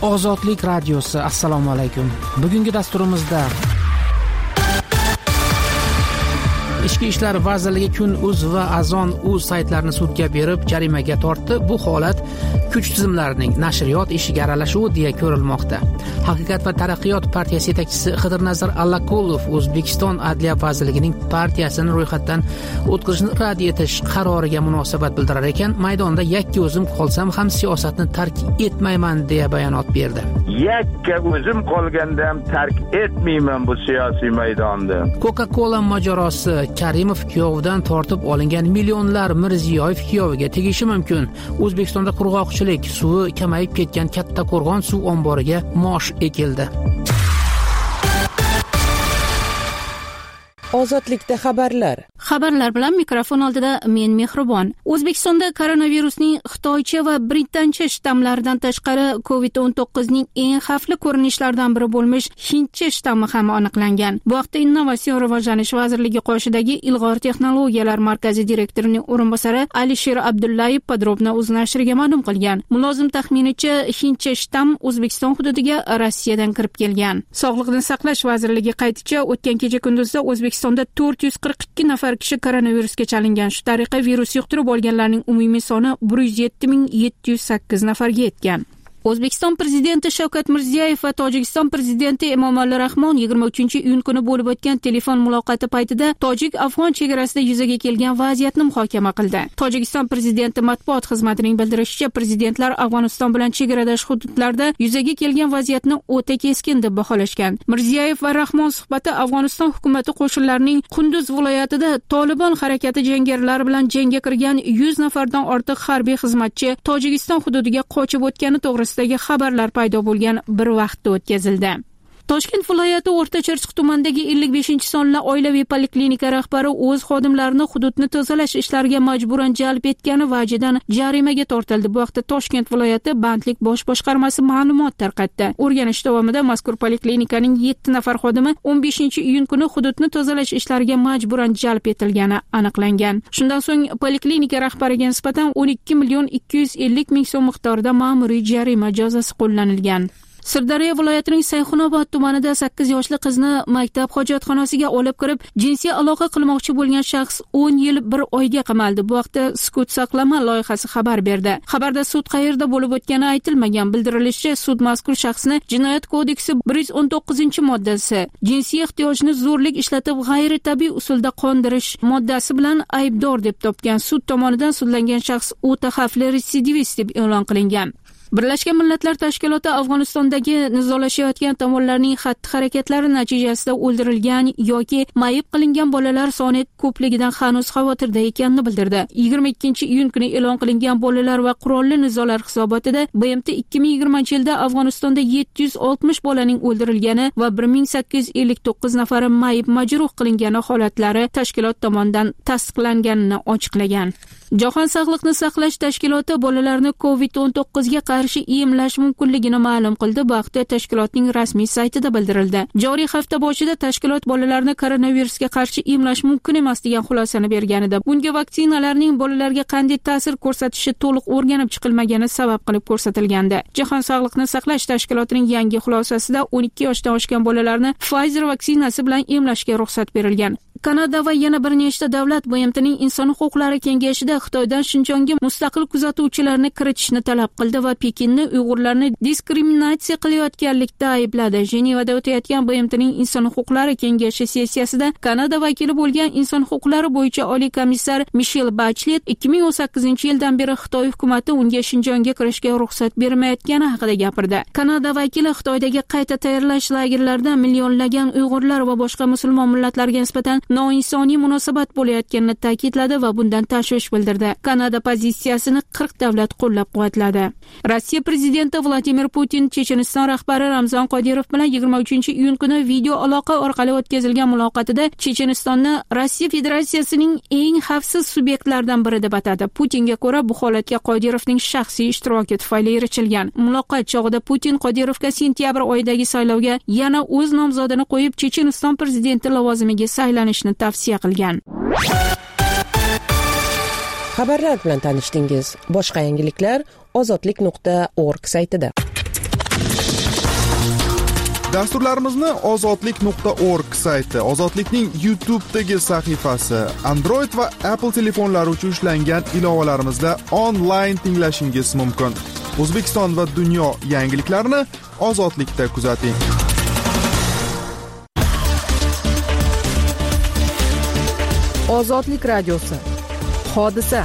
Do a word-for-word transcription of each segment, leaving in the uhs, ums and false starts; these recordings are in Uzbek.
Ozodlik radiosi, assalomu alaykum. Bugungi dasturimizda Ichki ishlar vazirligi Kun.uz va Azon.uz saytlarini sudga berib jarimaga tortdi. Bu holat kuch tizimlarining nashriyot ishiga aralashuvi deya ko'rilmoqda. Haqiqat va taraqqiyot partiyasi yetakchisi Xidirnazar Allaqulov O'zbekiston Adliya vazirligining partiyasini ro'yxatdan o'tkazishni rad etish qaroriga munosabat bildirar ekan, maydonda yakka o'zim qolsam ham siyosatni tark etmayman deya bayonot berdi. Yakka o'zim qolganda ham tark etmayman bu siyosiy maydonni. Coca-Cola mojarosi: Karimov kuyovidan tortib olingan millionlar Mirziyoyev kuyoviga tegishi mumkin. O'zbekistonda qurg'oqchilik suvi kamayib ketgan Kattaqo'rg'on suv omboriga mosh ekildi. Ozodlikda xabarlar. Xabarlar bilan mikrofon oldida men Mehribon. O'zbekistonda koronavirusning Xitoycha va Britancha shtammlaridan tashqari covid o'n to'qqiz ning eng xavfli ko'rinishlaridan biri bo'lmish Hindcha shtammi ham aniqlangan. Bu haqda Innovatsion rivojlanish vazirligi qoshidagi Ilg'or texnologiyalar markazi direktorining o'rinbosari Alisher Abdullayev Podrobna.uz nashriga ma'lum qilgan. Mulozim taxminicha Hindcha shtamm O'zbekiston hududiga Rossiyadan kirib kelgan. Sog'liqni saqlash vazirligi qayticha, o'tgan kecha kunduzda O'zbekistonda to'rt yuz qirq ikki nafar kishi koronavirusga chalingan. Shu tariqa virus yuqtirib olganlarning umumiy soni bir yuz yetti ming yetti yuz sakkiz nafarga yetgan. O'zbekiston prezidenti Shavkat Mirziyoyev va Tojikiston prezidenti Emomali Rahmon yigirma uchinchi iyun kuni bo'lib o'tgan telefon muloqoti paytida tojik-afg'on chegarasida yuzaga kelgan vaziyatni muhokama qildi. Tojikiston prezidenti matbuot xizmatining bildirishicha, prezidentlar Afg'oniston bilan chegaradosh hududlarda yuzaga kelgan vaziyatni o'ta keskin deb baholashgan. Mirziyoyev va Rahmon suhbati Afg'oniston hukumati qo'shinlarining Qunduz viloyatida Tolibon harakati jangarilari bilan jangga kirgan yuz nafardan ortiq harbiy xizmatchi Tojikiston hududiga qochib o'tgani to'g'risida xabarlar paydo bo'lgan bir vaqtda o'tkazildi. Toshkent viloyati O'rta Chirchiq tumanidagi ellik beshinchi sonli oilaviy poliklinika rahbari o'z xodimlarini hududni tozalash ishlariga majburan jalb etgani vajidan jarimaga tortildi. Bu haqda Toshkent viloyati bandlik bosh boshqarmasi ma'lumot tarqatdi. O'rganish davomida mazkur poliklinikaning yetti nafar xodimi o'n beshinchi iyun kuni hududni tozalash ishlariga majburan jalb etilgani aniqlangan. Shundan so'ng poliklinika rahbariga nisbatan o'n ikki million ikki yuz ellik ming so'm miqdorida ma'muriy jarima jazosi qo'llanilgan. Sirdaryo viloyatining Sayxunobod tumanida sakkiz yoshli qizni maktab hojatxonasiga olib kirib, jinsiy aloqa qilmoqchi bo'lgan shaxs o'n yil bir oyga qamaldi. Bu haqda Sukut saqlama loyihasi xabar berdi. Xabarda sud qayerda bo'lib o'tgani aytilmagan. Bildirilishicha, sud mazkur shaxsni Jinoyat kodeksi bir yuz o'n to'qqizinchi moddasi, jinsiy ehtiyojni zo'rlik ishlatib g'ayritabiiy usulda qondirish moddasi bilan aybdor deb topgan. Sud tomonidan sudlangan shaxs o'ta xavfli retsidivist deb e'lon qilingan. Birlashgan Millatlar Tashkiloti Afg'onistondagi nizolashayotgan tomonlarning xatti-harakatlari natijasida o'ldirilgan yoki mayib qilingan bolalar soni ko'pligidan hanuz xavotirda ekanini bildirdi. yigirma ikkinchi iyun kuni e'lon qilingan bolalar va qurolli nizolar hisobotida B M T ikki ming yigirmanchi yilda Afg'onistonda yetti yuz oltmish bolaning o'ldirilgani va bir ming sakkiz yuz ellik to'qqiz nafari mayib majruh qilingani holatlari tashkilot tomonidan tasdiqlanganini ochiqlagan. Jahon Sog'liqni saqlash tashkiloti bolalarni covid o'n to'qqiz ga qarshi emlash mumkinligini ma'lum qildi. Bu haqda tashkilotning rasmiy saytida bildirildi. Joriy hafta boshida tashkilot bolalarni koronavirusga qarshi emlash mumkin emas degan xulosani bergan edi. Bunga vaksinalarning bolalarga qanday ta'sir ko'rsatishi to'liq o'rganib chiqilmagani sabab qilib ko'rsatilgandi. Jahon Sog'liqni saqlash tashkilotining yangi xulosasida o'n ikki yoshdan oshgan bolalarni Pfizer vaksinasi bilan emlashga ruxsat berilgan. Kanada va yana bir nechta davlat B M T'ning inson huquqlari kengashida Xitoydan Shinjonga mustaqil kuzatuvchilarni kiritishni talab qildi va Pekinni Uyg'urlarni diskriminatsiya qilayotganlikda aybladi. Jenevada o'tayotgan B M T'ning inson huquqlari kengashi sessiyasida Kanada vakili bo'lgan inson huquqlari bo'yicha oliy komissar Michelle Bachelet ikki ming o'n sakkizinchi yildan beri Xitoy hukumati unga Shinjonga kirishga ruxsat bermayotgani haqida gapirdi. Kanada vakili Xitoydagi qayta tayyorlash lagerlarida millionlagan Uyg'urlar va boshqa musulmon millatlarga nisbatan noinsoniy munosabat bo'layotganini ta'kidladi va bundan tashvish bildirdi. Kanada pozitsiyasini qirq davlat qo'llab-quvvatladi. Rossiya prezidenti Vladimir Putin Checheniston rahbari Ramzan Qodirov bilan yigirma uchinchi iyun kuni video aloqa orqali o'tkazilgan muloqotida Chechenistonni Rossiya Federatsiyasining eng xavfsiz subyektlaridan biri deb atadi. Putinga ko'ra, bu holatga Qodirovning shaxsiy ishtiroki tufayli erishilgan. Muloqot chog'ida Putin Qodirovga sentyabr oyidagi saylovga yana o'z nomzodini qo'yib, Checheniston prezidenti lavozimiga saylanishni tavsiya qilgan. Xabarlar bilan tanishdingiz. Boshqa yangiliklar ozodlik nuqta org saytida. Dasturlarimizni ozodlik nuqta org sayti, Ozodlikning YouTube'dagi sahifasi, Android va Apple telefonlari uchun ishlangan ilovalarimizda onlayn tinglashingiz mumkin. O'zbekiston va dunyo yangiliklarini Ozodlikda kuzating. Ozodlik radiosi. Hodisa.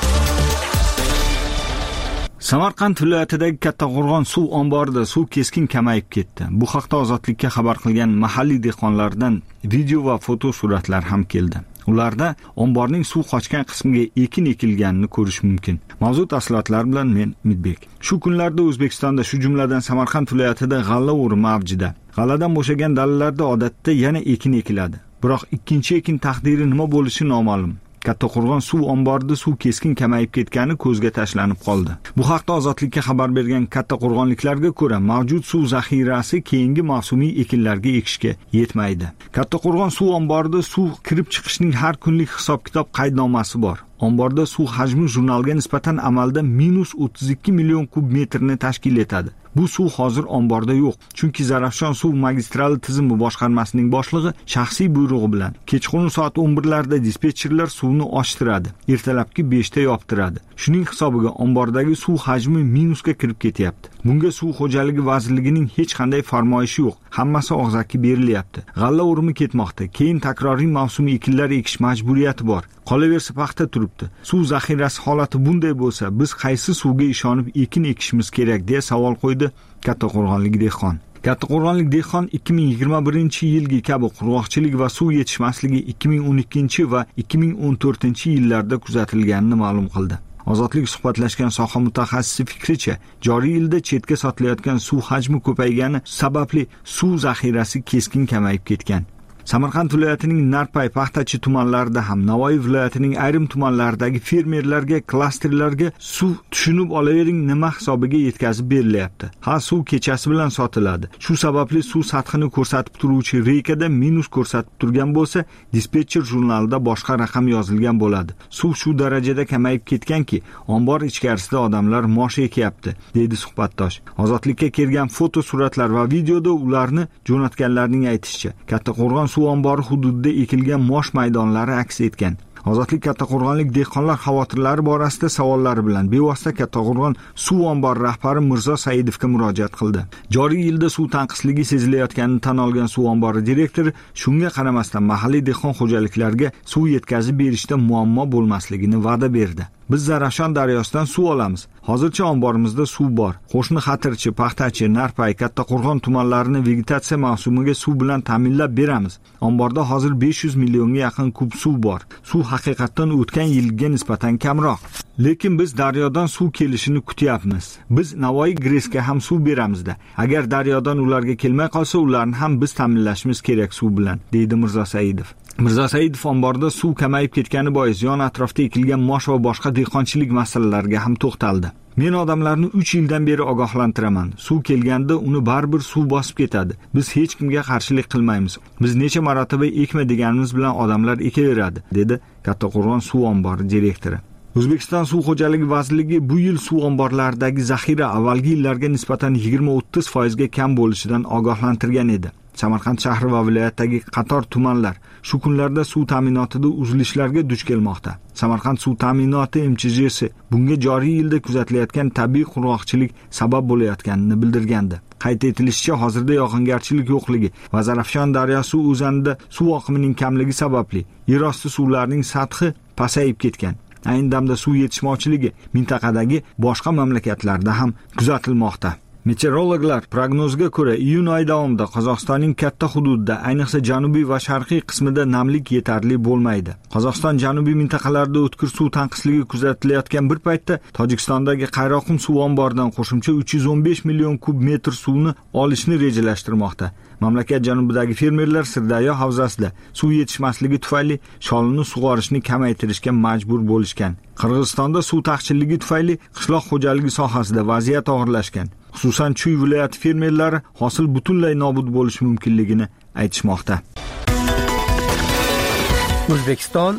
Samarqand viloyatidagi Kattaqo'rg'on suv omborida suv keskin kamayib ketdi. Bu haqda Ozodlikka xabar qilgan mahalliy dehqonlardan video va foto suratlar ham keldi. Ularda omborning suv qochgan qismiga ekin ekilganini ko'rish mumkin. Mavzu tafsilotlar bilan men Midbek. Shu kunlarda O'zbekistonda, shu jumladan Samarqand viloyatida g'alla o'rimi avjida. G'alladan bo'shagan dalillarda odatda yana ekin ekiladi. Biroq ikkinchi ekin taqdiri nima bo'lishi noma'lum. Kattaqo'rg'on suv omborida suv keskin kamayib ketgani ko'zga tashlanib qoldi. Bu haqda Ozodlikka xabar bergan kattaqo'rg'onliklarga ko'ra, mavjud suv zaxirasi keyingi mavsumiy ekinlarga ekishga yetmaydi. Kattaqo'rg'on suv omborida suv kirib chiqishning har kunlik hisob-kitob qaydnomasi bor. Omborda suv hajmi jurnalga nisbatan amalda minus o'ttiz ikki million kub metrni tashkil etadi. Bu suv hozir omborda yo'q, chunki Zarafshon suv magistrali tizimi boshqarmasining boshlig'i shaxsiy buyrug'i bilan kechqurun soat o'n birlarda dispetcherlar suvni ochtiradi, ertalabki beshda yoptiradi. Shuning hisobiga ombordagi suv hajmi minusga kirib ketyapti. Bunga suv xo'jaligi vazirligining hech qanday farmoyishi yo'q. Hammasi og'zaki berilyapti. G'alla o'rimi ketmoqda. Keyin takroriy mavsumiy ekinlar ekish majburiyati bor. Qolaversa paxta turibdi. Suv zaxirasi holati bunday bo'lsa, biz qaysi suvga ishonib ekin ekishimiz kerak deya savol qo'ydi Kattaqo'rg'onlik dehqon. Kattaqo'rg'onlik dehqon ikki ming yigirma birinchi yilgi kabi qurg'oqchilik va suv yetishmasligi ikki ming o'n ikkinchi va ikki ming o'n to'rtinchi yillarda kuzatilganini ma'lum qildi. Ozodlik suhbatlashgan soha mutaxassisi fikricha, joriy yilda chetga sotilayotgan suv hajmi ko'paygani sababli suv zaxirasi keskin kamayib ketgan. Samarqand viloyatining Narpay, Paxtachi tumanlarida ham Navoiy viloyatining ayrim tumanlaridagi fermerlarga, klasterlarga suv tushunib olavering nima hisobiga yetkazib berilyapti. Ha, suv kechasi bilan sotiladi. Shu sababli suv sathini ko'rsatib turuvchi reykada minus ko'rsatib turgan bo'lsa, dispetcher jurnalida boshqa raqam yozilgan bo'ladi. Suv shu darajada kamayib ketganki, ombor ichkarisida odamlar mosh ekyapti, dedi suhbatdosh. Ozodlikka kelgan foto suratlar va videoda ularni jo'natganlarning aytishicha, Kattaqo'rg'on suv ombori hududida ekilgan mosh maydonlari aks etgan. Ozodlik Kattaqo'rg'onlik dehqonlar xavotirlari borasida savollari bilan bevosita Kattaqo'rg'on suv ombori rahbari Mirzo Saidovga murojaat qildi. Joriy yilda suv tanqisligi sezilayotganini tan olgan suv ombori direktori shunga qaramasdan mahalliy dehqon xo'jaliklariga suv yetkazib berishda muammo bo'lmasligini va'da berdi. Biz Zarafshon daryosidan suv olamiz. Hozircha omborimizda suv bor. Qo'shni Xatirchi, Paxtachi, Narpay, Kattaqo'rg'on tumanlarini vegetatsiya mavsumiga suv bilan ta'minlab beramiz. Omborda hozir besh yuz millionga yaqin kub suv bor. Suv haqiqatan o'tgan yilga nisbatan kamroq. Lekin biz daryodan suv kelishini kutyapmiz. Biz Navoiy Gresga ham suv beramizda. Agar daryodan ularga kelmay qolsa, ularni ham biz ta'minlashimiz kerak suv bilan, deydi Mirzo Saidov. Mirzo Saidov omborda suv kamayib ketgani bois yon atrofda ekilgan mosh va boshqa dehqonchilik masalalariga ham to'xtaldi. Men odamlarni uch yildan beri ogohlantiraman. Suv kelganda uni baribir suv bosib ketadi. Biz hech kimga qarshilik qilmaymiz. Biz necha marotaba ekma deganimiz bilan odamlar ekaveradi, dedi Kattaqo'rg'on suv ombori direktori. O'zbekiston suv xo'jaligi vazirligi bu yil suv omborlaridagi zaxira avvalgi yillarga nisbatan yigirma o'ttiz foiz ga kam bo'lishidan ogohlantirgan edi. Samarqand shahri va viloyatdagi qator tumanlar shu kunlarda suv ta'minotida uzilishlarga duch kelmoqda. Samarqand suv ta'minoti M Ch Jsi bunga joriy yilda kuzatilayotgan tabiiy qurg'oqchilik sabab bo'layotganini bildirgandi. Qayd etilishicha, hozirda yog'ingarchilik yo'qligi va Zarafshon daryosi o'zanida suv oqimining kamligi sababli yerosti suvlarining sathi pasayib ketgan. Ayni damda suv yetishmovchiligi mintaqadagi boshqa mamlakatlarda ham kuzatilmoqda. Meteorologlar prognozga ko'ra iyun oyi davomida Qozog'istonning katta hududida, ayniqsa janubiy va sharqiy qismida namlik yetarli bo'lmaydi. Qozog'iston janubiy mintaqalarida o'tkir suv tanqisligi kuzatilayotgan bir paytda Tojikistondagi Qayroqum suv omboridan qo'shimcha uch yuz o'n besh million kub metr suvni olishni rejalashtirmoqda. Mamlakat janubidagi fermerlar Sirdaryo havzasida suv yetishmasligi tufayli sholini sug'orishni kamaytirishga majbur bo'lishgan. Qirg'izistonda suv taqchilligi tufayli qishloq xo'jaligi sohasida vaziyat og'irlashgan. Xususan Chuy viloyati fermerlari hosil butunlay nobud bo'lishi mumkinligini aytishmoqda. O'zbekiston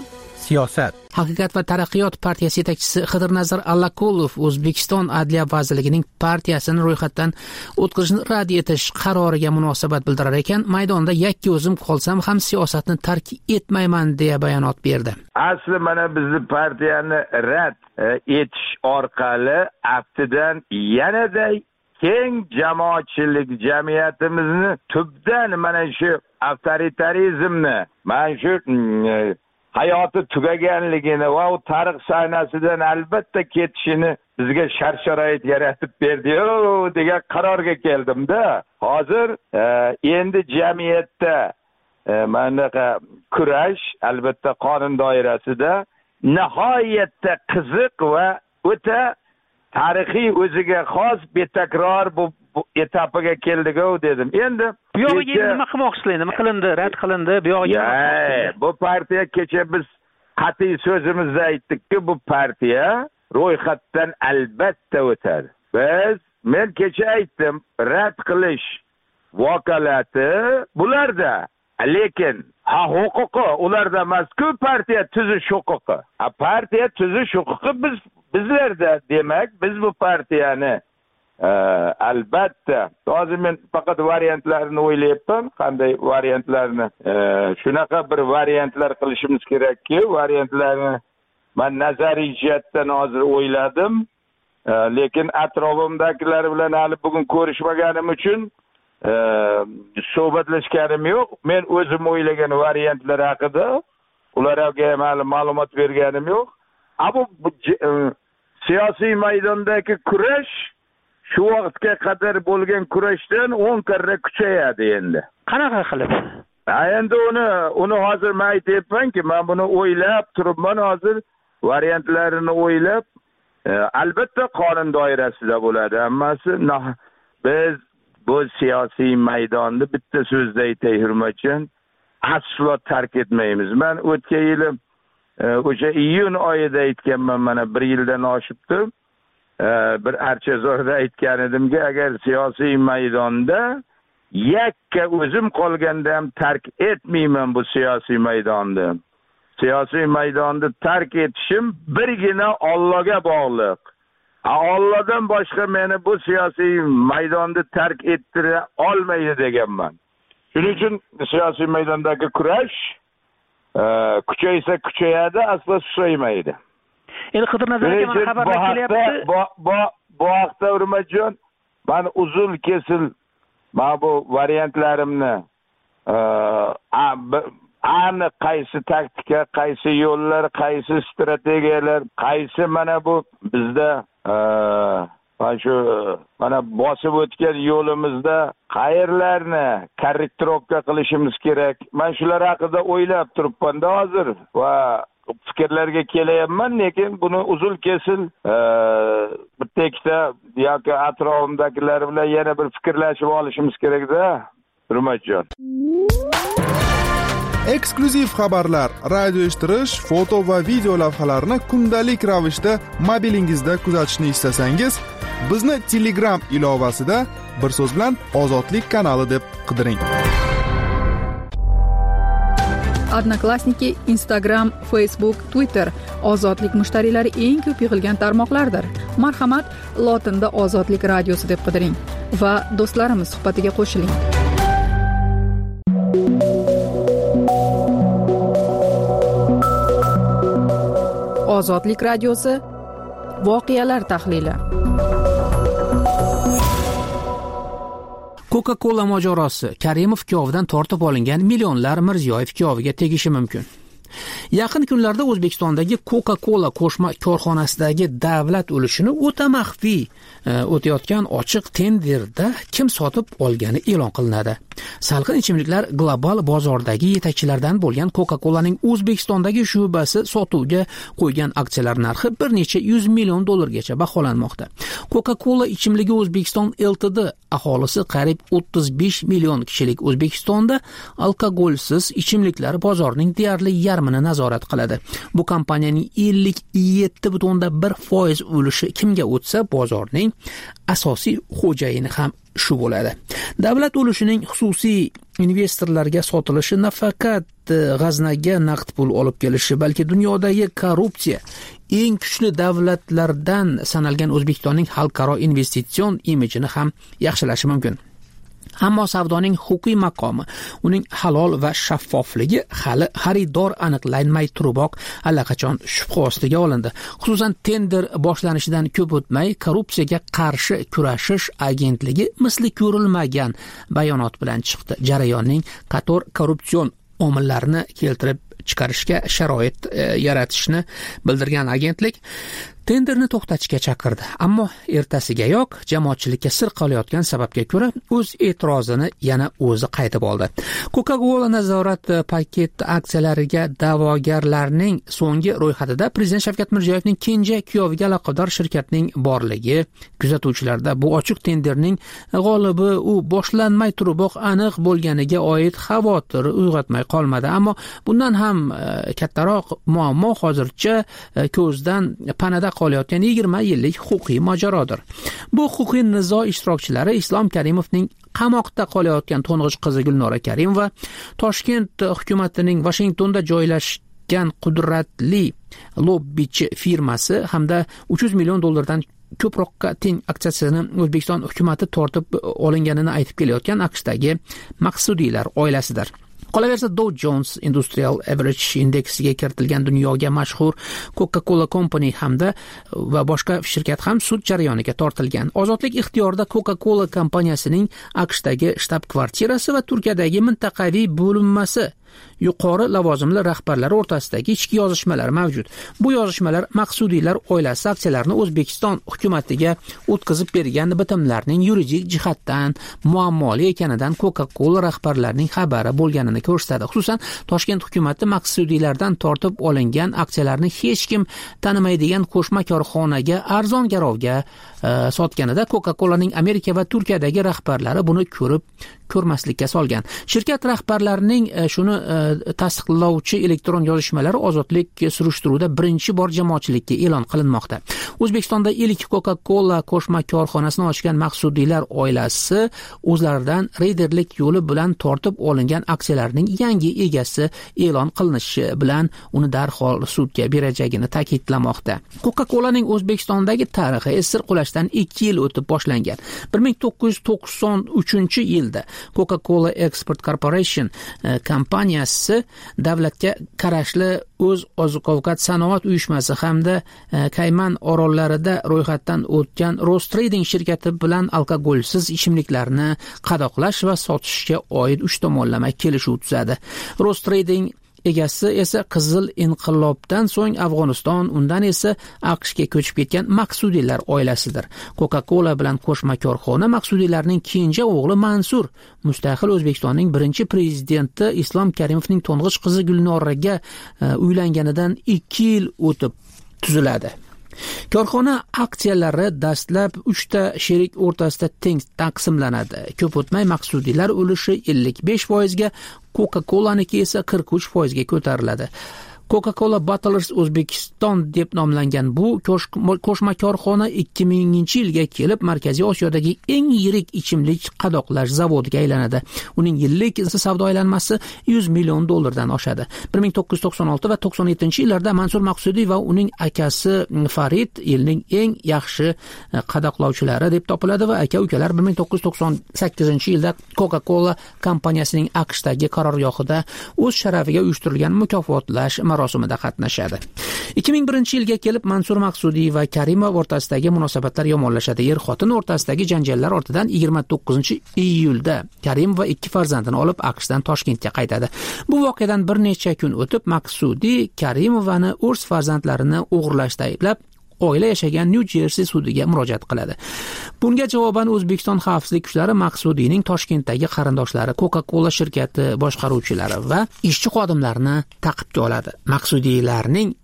siyosat. Haqiqat va taraqqiyot partiyasi yetakchisi Xidirnazar Allakulov O'zbekiston Adliya vazirligining partiyasini ro'yxatdan o'tkazishni rad etish qaroriga munosabat bildirar ekan, maydonda yakka o'zim qolsam ham siyosatni tark etmayman deya bayonot berdi. Asli mana bizni partiyani rad etish orqali aftidan yanada keng jamoatchilik jamiyatimizni tubdan mana shu avtoritarizmni, mana shu hayoti tugaganligini va u tarix sahnasidan albatta ketishini bizga shart-sharoit yaratib berdi-yu degan qarorga keldim-da. Hozir e, endi jamiyatda e, manaqa kurash albatta qonun doirasida nihoyatda qiziq va o'ta tarixiy o'ziga xos betakror bu, bu etapiga keldik-ku dedim. Endi bu yo'g'iga nima qilmoqchisiz? Nima qilindi? Rad qilindi. Bu yo'g'iga bu partiya kecha biz qat'iy so'zimizda aytdikki, bu partiya ro'yxatdan albatta o'tadi. Biz men kecha aytdim, rad qilish vakolati bularda, lekin ha huquqi ularda emas-ku, partiya tuzish huquqi. Ha partiya tuzish huquqi biz bizlarda, demak biz bu partiyani e, albatta hozir men faqat variantlarini o'ylayapman, qanday variantlarni e, shunaqa bir variantlar qilishimiz kerakki, variantlarni men nazariy jihatdan hozir o'yladim, e, lekin atrofimdagilar bilan hali bugun ko'rishmaganim uchun e, suhbatlashganim yo'q. Men o'zim o'ylagan variantlar haqida ularga hali ma'lumot berganim yo'q. Bu e, siyosiy maydondagi kurash shu vaqtga qadar bo'lgan kurashdan o'n karra kuchayadi endi. Qanaqa qilib? Ha endi uni uni hozir men aytayapmanki, men buni o'ylab turibman, hozir variantlarini o'ylab, e, albatta qonun doirasida bo'ladi hammasi. Biz bu siyosiy maydonni bitta so'zda aytay hurmatjon, aslo tark etmaymiz. Men o'tgan yili o'sha iyun oyida aytganman, mana bir yildan oshibdi. Bir Archazorda aytgan edimki, agar siyosiy maydonda yakka o'zim qolganda ham tark etmayman bu siyosiy maydonni. Siyosiy maydonni tark etishim birgina Allohga bog'liq. Allohdan boshqa meni bu siyosiy maydonni tark ettira olmaydi deganman. Shuning uchun siyosiy maydondagi kurash kuchaysa kuchayadi, aslo susaymaydi. Endi Xidirnazarga mana xabarlar kelyapti. Bu bu bu haqda Hurmatjon, men uzun kesil mana bu variantlarimni aniq qaysi taktika, qaysi yo'llar, qaysi strategiyalar, qaysi mana bu bizda mana shu mana bosib o'tgan yo'limizda qayerlarni korrektirovka qilishimiz kerak. Men shular haqida o'ylab turibman-da hozir va fikrlarga kelyapman, lekin buni uzun kesil bitta ikkita yoki atrofimdagilar bilan yana bir fikrlashib olishimiz kerak-da, Hurmatjon. Eksklyuziv xabarlar, radio eshittirish, foto va video lavhalarni kundalik ravishda mobilingizda kuzatishni istasangiz, bizni Telegram ilovasida bir so'z bilan Ozodlik kanali deb qidiring. Odnoklassniki, Instagram, Facebook, Twitter Ozodlik mushtariylari eng ko'p yig'ilgan tarmoqlardir. Marhamat, lotinda Ozodlik radiosi deb qidiring va do'stlarimiz suhbatiga qo'shiling. Ozodlik radiosi voqealar tahlili. Coca-Cola mojarosi. Karimov ko'vidan tortib olingan millionlar Mirziyoyev ko'viga tegishi mumkin. Yaqin kunlarda O'zbekistondagi Coca-Cola qo'shma korxonasidagi davlat ulushini o'ta maxfiy o'tayotgan ochiq tenderda kim sotib olgani e'lon qilinadi. Salqin ichimliklar global bozordagi yetakchilardan bo'lgan Coca-Colaning O'zbekistondagi shubasi sotuvga qo'ygan aksiyalar narxi bir necha yuz million dollargacha baholanmoqda. Coca-Cola ichimligi O'zbekiston L T D aholisi qariyb o'ttiz besh million kishilik O'zbekistonda alkogolsiz ichimliklar bozorining deyarli yarmini nazorat qiladi. Bu kompaniyaning ellik yetti butun bir foiz ulushi kimga o'tsa, bozorning asosiy xo'jayini ham shu bo'ladi. Davlat ulushning xususiy investorlarga sotilishi nafaqat g'aznaga naqd pul olib kelishi, balki dunyodagi korrupsiya eng kuchli davlatlardan sanalgan O'zbekistonning xalqaro investitsion imijini ham yaxshilashi mumkin. Ammo savdoning huquqiy maqomi, uning halol va shaffofligi hali xaridor aniqlanmay turiboq allaqachon shubha ostiga olindi. Xususan, tender boshlanishidan ko'p o'tmay korrupsiyaga qarshi kurashish agentligi misli ko'rilmagan bayonot bilan chiqdi. Jarayonning qator korrupsion omillarini keltirib chiqarishga sharoit e, yaratishni bildirgan agentlik tenderni to'xtatishga chaqirdi. Ammo ertasigayoq jamoatchilikka sir qolayotgan sababga ko'ra o'z e'tirozini yana o'zi qaytib oldi. Coca-Cola nazorat paket aksiyalariga da'vogarlarning so'nggi ro'yxatida Prezident Shavkat Mirziyoyevning kenja kuyoviga aloqador shirkatning borligi, kuzatuvchilarda bu ochiq tenderning g'olibi u boshlanmay turiboq aniq bo'lganiga oid xavotir uyg'otmay qolmadi. Ammo bundan ham kattaroq muammo hozircha ko'zdan panada qolayotgan yigirma yillik huquqiy mojarodir. Bu huquqiy nizo ishtirokchilari Islom Karimovning qamoqda qolayotgan to'ng'ich qizi Gulnora Karimova, Toshkent hukumatining Washingtonda joylashgan qudratli lobbichi firmasi hamda uch yuz million dollardan ko'proqqa teng aksiyasini O'zbekiston hukumati tortib olinganini aytib kelayotgan AQShdagi Maqsudiylar oilasidir. Qolaversa, Dow Jones Industrial Average indeksiga kiritilgan dunyoga mashhur Coca-Cola Company hamda va boshqa shirkat ham sud jarayoniga tortilgan. Ozodlik ixtiyorida Coca-Cola kompaniyasining AQShdagi shtab-kvartirasi va Turkiyadagi mintaqaviy bo'linmasi yuqori lavozimli rahbarlar o'rtasidagi ichki yozishmalar mavjud. Bu yozishmalar Maqsudiylar oilasi aksiyalarini O'zbekiston hukumatiga o'tkazib bergan bitimlarning yuridik jihatdan muammoli ekanidan Coca-Cola rahbarlarining xabari bo'lganini ko'rsatadi. Xususan, Toshkent hukumati Maqsudiylardan tortib olingan aksiyalarni hech kim tanimaydigan qo'shma korxonaga arzon garovga e, sotganida Coca-Colaning Amerika va Turkiyadagi rahbarlari buni ko'rib ko'rmaslikka solgan. Shirkat rahbarlarining e, shuni e, tasdiqlovchi elektron yozishmalari ozodlik surishtiruvida birinchi bor jamoatchilikka e'lon qilinmoqda. O'zbekistonda ilk Coca-Cola qo'shma korxonasini ochgan Maqsudiylar oilasi o'zlaridan reyderlik yo'li bilan tortib olingan aksiyalarning yangi egasi e'lon qilinishi bilan uni darhol sudga berajagini ta'kidlamoqda. Coca-Colaning O'zbekistondagi tarixi esir qulashdan ikki yil o'tib boshlangan. bir ming to'qqiz yuz to'qson uchinchi yilda Coca-Cola Export Corporation e, kompaniyasi davlatga qarashli o'z oziq-ovqat sanoat uyushmasi hamda e, Kayman orollarida ro'yxatdan o'tgan Rostrading shirkati bilan alkogolsiz ichimliklarni qadoqlash va sotishga oid uch tomonlama kelishuv tuzadi. Rostrading egasi esa Qizil inqilobdan so'ng Afg'oniston, undan esa AQShga ko'chib ketgan Maqsudiylar oilasidir. Coca-Cola bilan qo'shma korxona Maqsudiylarning kenja o'g'li Mansur, mustaqil O'zbekistonning birinchi prezidenti Islom Karimovning to'ng'ich qizi Gulnoraga uh, uylanganidan ikki yil o'tib tuziladi. Korxona aksiyalari dastlab uchta sherik o'rtasida teng taqsimlanadi. Ko'p o'tmay Maqsudiylar ulushi ellik besh foizga, Coca-Cola'niki esa qirq uch foizga ko'tariladi. Coca-Cola Bottlers O'zbekiston deb nomlangan bu qo'shma korxona ikki minginchi yilga kelib Markaziy Osiyodagi eng yirik ichimlik qadoqlash zavodiga aylanadi. Uning yillik savdo aylanmasi yuz million dollardan oshadi. bir ming to'qqiz yuz to'qson olti va to'qson yettinchi yillarda Mansur Maqsudiy va uning akasi Farid yilning eng yaxshi qadoqlovchilari deb topiladi va aka-ukalar bir ming to'qqiz yuz to'qson sakkizinchi yilda Coca-Cola kompaniyasining AQShdagi qarorgohida o'z sharafiga uyushtirilgan mukofotlash marosimida qatnashadi. ikki ming birinchi yilga kelib Mansur Maqsudiy va Karimov o'rtasidagi munosabatlar yomonlashadi. Er-xotin o'rtasidagi janjallar ortidan yigirma to'qqizinchi iyulda Karimov va ikki farzandini olib AQShdan Toshkentga qaytadi. Bu voqeadan bir necha kun o'tib Maqsudiy Karimovani o'z farzandlarini o'g'irlashda ayblab oila yashagan New Jersey sudiga murojaat qiladi. Bunga javoban O'zbekiston xavfsizlik kuchlari Maqsudiyning Toshkentdagi qarindoshlari, Coca-Cola shirkati boshqaruvchilari va ishchi xodimlarini ta'qibga oladi. Maqsudiylarning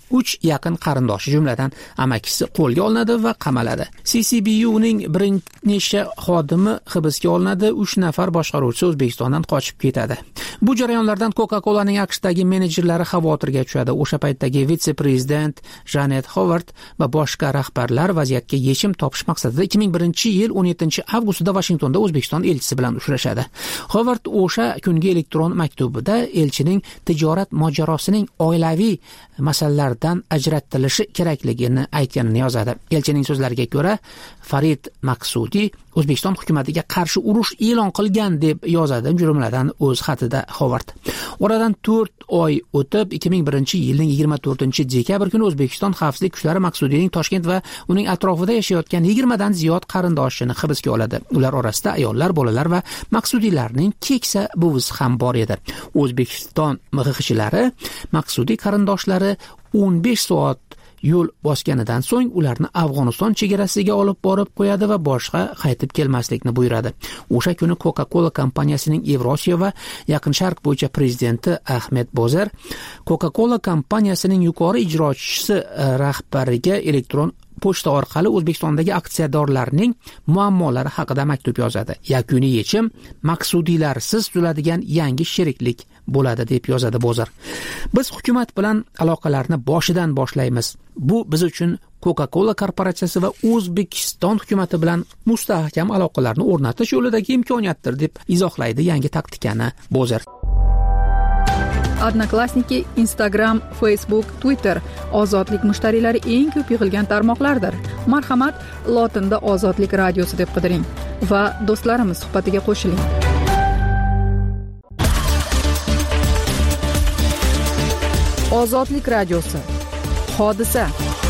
uch yaqin qarindoshi jumladan amakisi qo'lga olinadi va qamaladi. C C B U'ning bir necha xodimi hibsga olinadi, uch nafar boshqaruvchi O'zbekistondan qochib ketadi. Bu jarayonlardan Coca-Colaning AQShdagi menejerlari xavotirga tushadi. O'sha paytdagi vitse-prezident Janet Howard va boshqa rahbarlar vaziyatga yechim topish maqsadida ikki ming birinchi yil o'n yettinchi avgustda Washingtonda O'zbekiston elchisi bilan uchrashadi. Howard o'sha kungi elektron maktubida elchining tijorat mojarosining oilaviy masalalardan ajratilishi kerakligini aytganini yozadi. Elchining so'zlariga ko'ra, Farid Maqsudi O'zbekiston hukumatiga qarshi urush e'lon qilgan deb yozadi, jumladan o'z xatida Howard. Oradan to'rt oy o'tib ikki ming birinchi yilning yigirma to'rtinchi dekabr kuni O'zbekiston xavfsizlik kuchlari Maqsudining Toshkent va uning atrofida yashayotgan yigirma dan ziyod qarindoshini hibsga oladi. Ular orasida ayollar, bolalar va Maqsudilarning keksa buvisi ham bor edi. O'zbekiston M X Xchilari Maqsudi qarindoshlari o'n besh soat yo'l bosganidan so'ng ularni Afg'oniston chegarasiga olib borib qo'yadi va boshqa qaytib kelmaslikni buyuradi. O'sha kuni Coca-Cola kompaniyasining Yevrosiyo va Yaqin Sharq bo'yicha prezidenti Ahmed Bozer Coca-Cola kompaniyasining yuqori ijrochisi rahbariga elektron pochta orqali O'zbekistondagi aksiyadorlarning muammolari haqida maktub yozadi. Yakuniy yechim Maqsudiylarsiz tuziladigan yangi sheriklik bo'ladi deb yozadi Bozor. Biz hukumat bilan aloqalarni boshidan boshlaymiz. Bu biz uchun Coca-Cola korporatsiyasi va O'zbekiston hukumati bilan mustahkam aloqalarni o'rnatish yo'lidagi imkoniyatdir deb izohlaydi yangi taktikani Bozor. Odnoklassniki, Instagram, Facebook, Twitter ozodlik mushtariylari eng ko'p yig'ilgan tarmoqlardir. Marhamat, lotinda Ozodlik radiosi deb qidiring va do'stlarimiz suhbatiga qo'shiling. Ozodlik radiosi. Hodisa.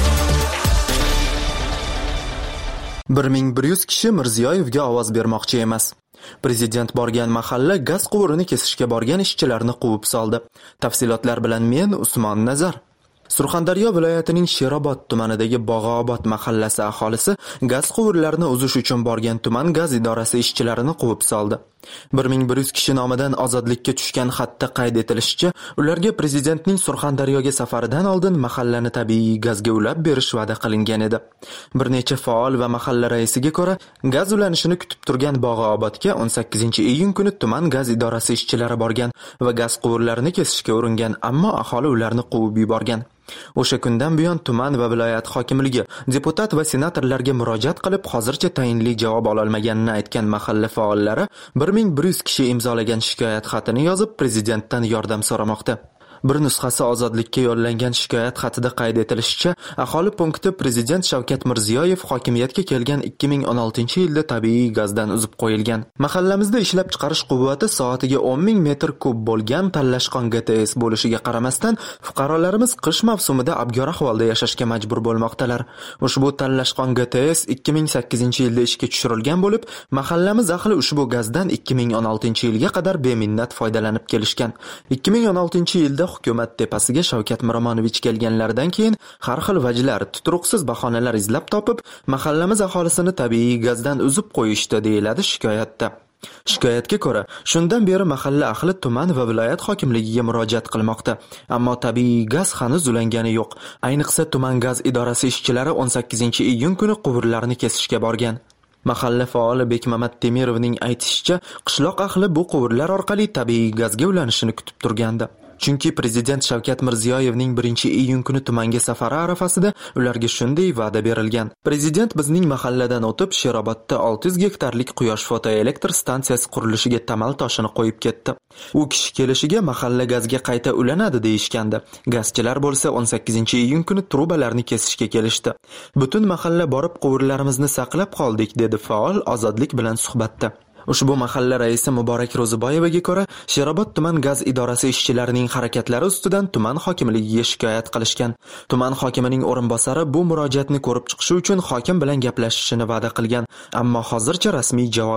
bir ming bir yuz kishi Mirziyoyevga ovoz bermoqchi emas. Prezident borgan mahalla gaz quvurini kesishga borgan ishchilarni quvib soldi. Tafsilotlar bilan men Usmon Nazar. Surxondaryo viloyatining Sherobod tumanidagi Bog'obod mahallasi aholisi gaz quvurlarini uzish uchun borgan tuman gaz idorasi ishchilarini quvib soldi. bir ming bir yuz kishi nomidan ozodlikka tushgan xatda qayd etilishicha, ularga prezidentning Surxondaryoga safaridan oldin mahallani tabiiy gazga ulab berish va'da qilingan edi. Bir necha faol va mahalla raisiga ko'ra, gaz ulanishini kutib turgan Bog'obodga o'n sakkizinchi iyun kuni tuman gaz idorasi ishchilari borgan va gaz quvurlarini kesishga uringan, ammo aholi ularni quvib yuborgan. O'sha kundan buyon tuman va viloyat hokimligi deputat va senatorlarga murojaat qilib, hozircha tayinli javob ololmaganini aytgan mahalla faollari bir ming bir yuz kishi imzolagan shikoyat xatini yozib prezidentdan yordam so'ramoqda. Bir nusxasi ozodlikka yo'llangan shikoyat xatida qayd etilishicha, aholi punkti prezident Shavkat Mirziyoyev hokimiyatga kelgan ikki ming o'n oltinchi yilda tabiiy gazdan uzib qo'yilgan. Mahallamizda ishlab chiqarish quvvati soatiga o'n ming metr kub bo'lgan Tallashqon G T S bo'lishiga qaramasdan, fuqarolarimiz qish mavsumida abgor ahvolda yashashga majbur bo'lmoqdalar. Ushbu Tallashqon G T S ikki ming sakkizinchi yilda ishga tushirilgan bo'lib, mahallamiz ahli ushbu gazdan ikki ming o'n oltinchi yilga qadar beminnat foydalanib kelishgan. ikki ming o'n oltinchi yilda hukumat tepasiga Shavkat Miromonovich kelganlaridan keyin har xil vajlar, tuturuqsiz bahonalar izlab topib, mahallamiz aholisini tabiiy gazdan uzib qo'yishdi, deyiladi shikoyatda. Shikoyatga ko'ra, shundan beri mahalla ahli tuman va viloyat hokimligiga murojaat qilmoqda, ammo tabiiy gaz hanuz ulangani yo'q. Ayniqsa tuman gaz idorasi ishchilari o'n sakkizinchi iyun kuni quvurlarni kesishga borgan. Mahalla faoli Bekmamat Temirovning aytishicha, qishloq ahli bu quvurlar orqali tabiiy gazga ulanishini kutib turgandi. Chunki prezident Shavkat Mirziyoyevning birinchi iyun kuni tumanga safari arafasida ularga shunday va'da berilgan. Prezident bizning mahalladan o'tib Sherobodda olti yuz gektarlik quyosh fotoelektr stansiyasi qurilishiga tamal toshini qo'yib ketdi. U kishi kelishiga mahalla gazga qayta ulanadi deyishgandi. Gazchilar bo'lsa o'n sakkizinchi iyun kuni trubalarni kesishga kelishdi. Butun mahalla borib quvurlarimizni saqlab qoldik, dedi faol Ozodlik bilan suhbatda. Ushbu mahalla raisi Muborak Ro'ziboyevaga ko'ra, Sherobod tuman gaz idorasi ishchilarining harakatlari ustidan tuman hokimligiga shikoyat qilishgan. Tuman hokimining o'rinbosari bu murojaatni ko'rib chiqishi uchun hokim bilan gaplashishini va'da qilgan, ammo hozircha rasmiy javob yo'q.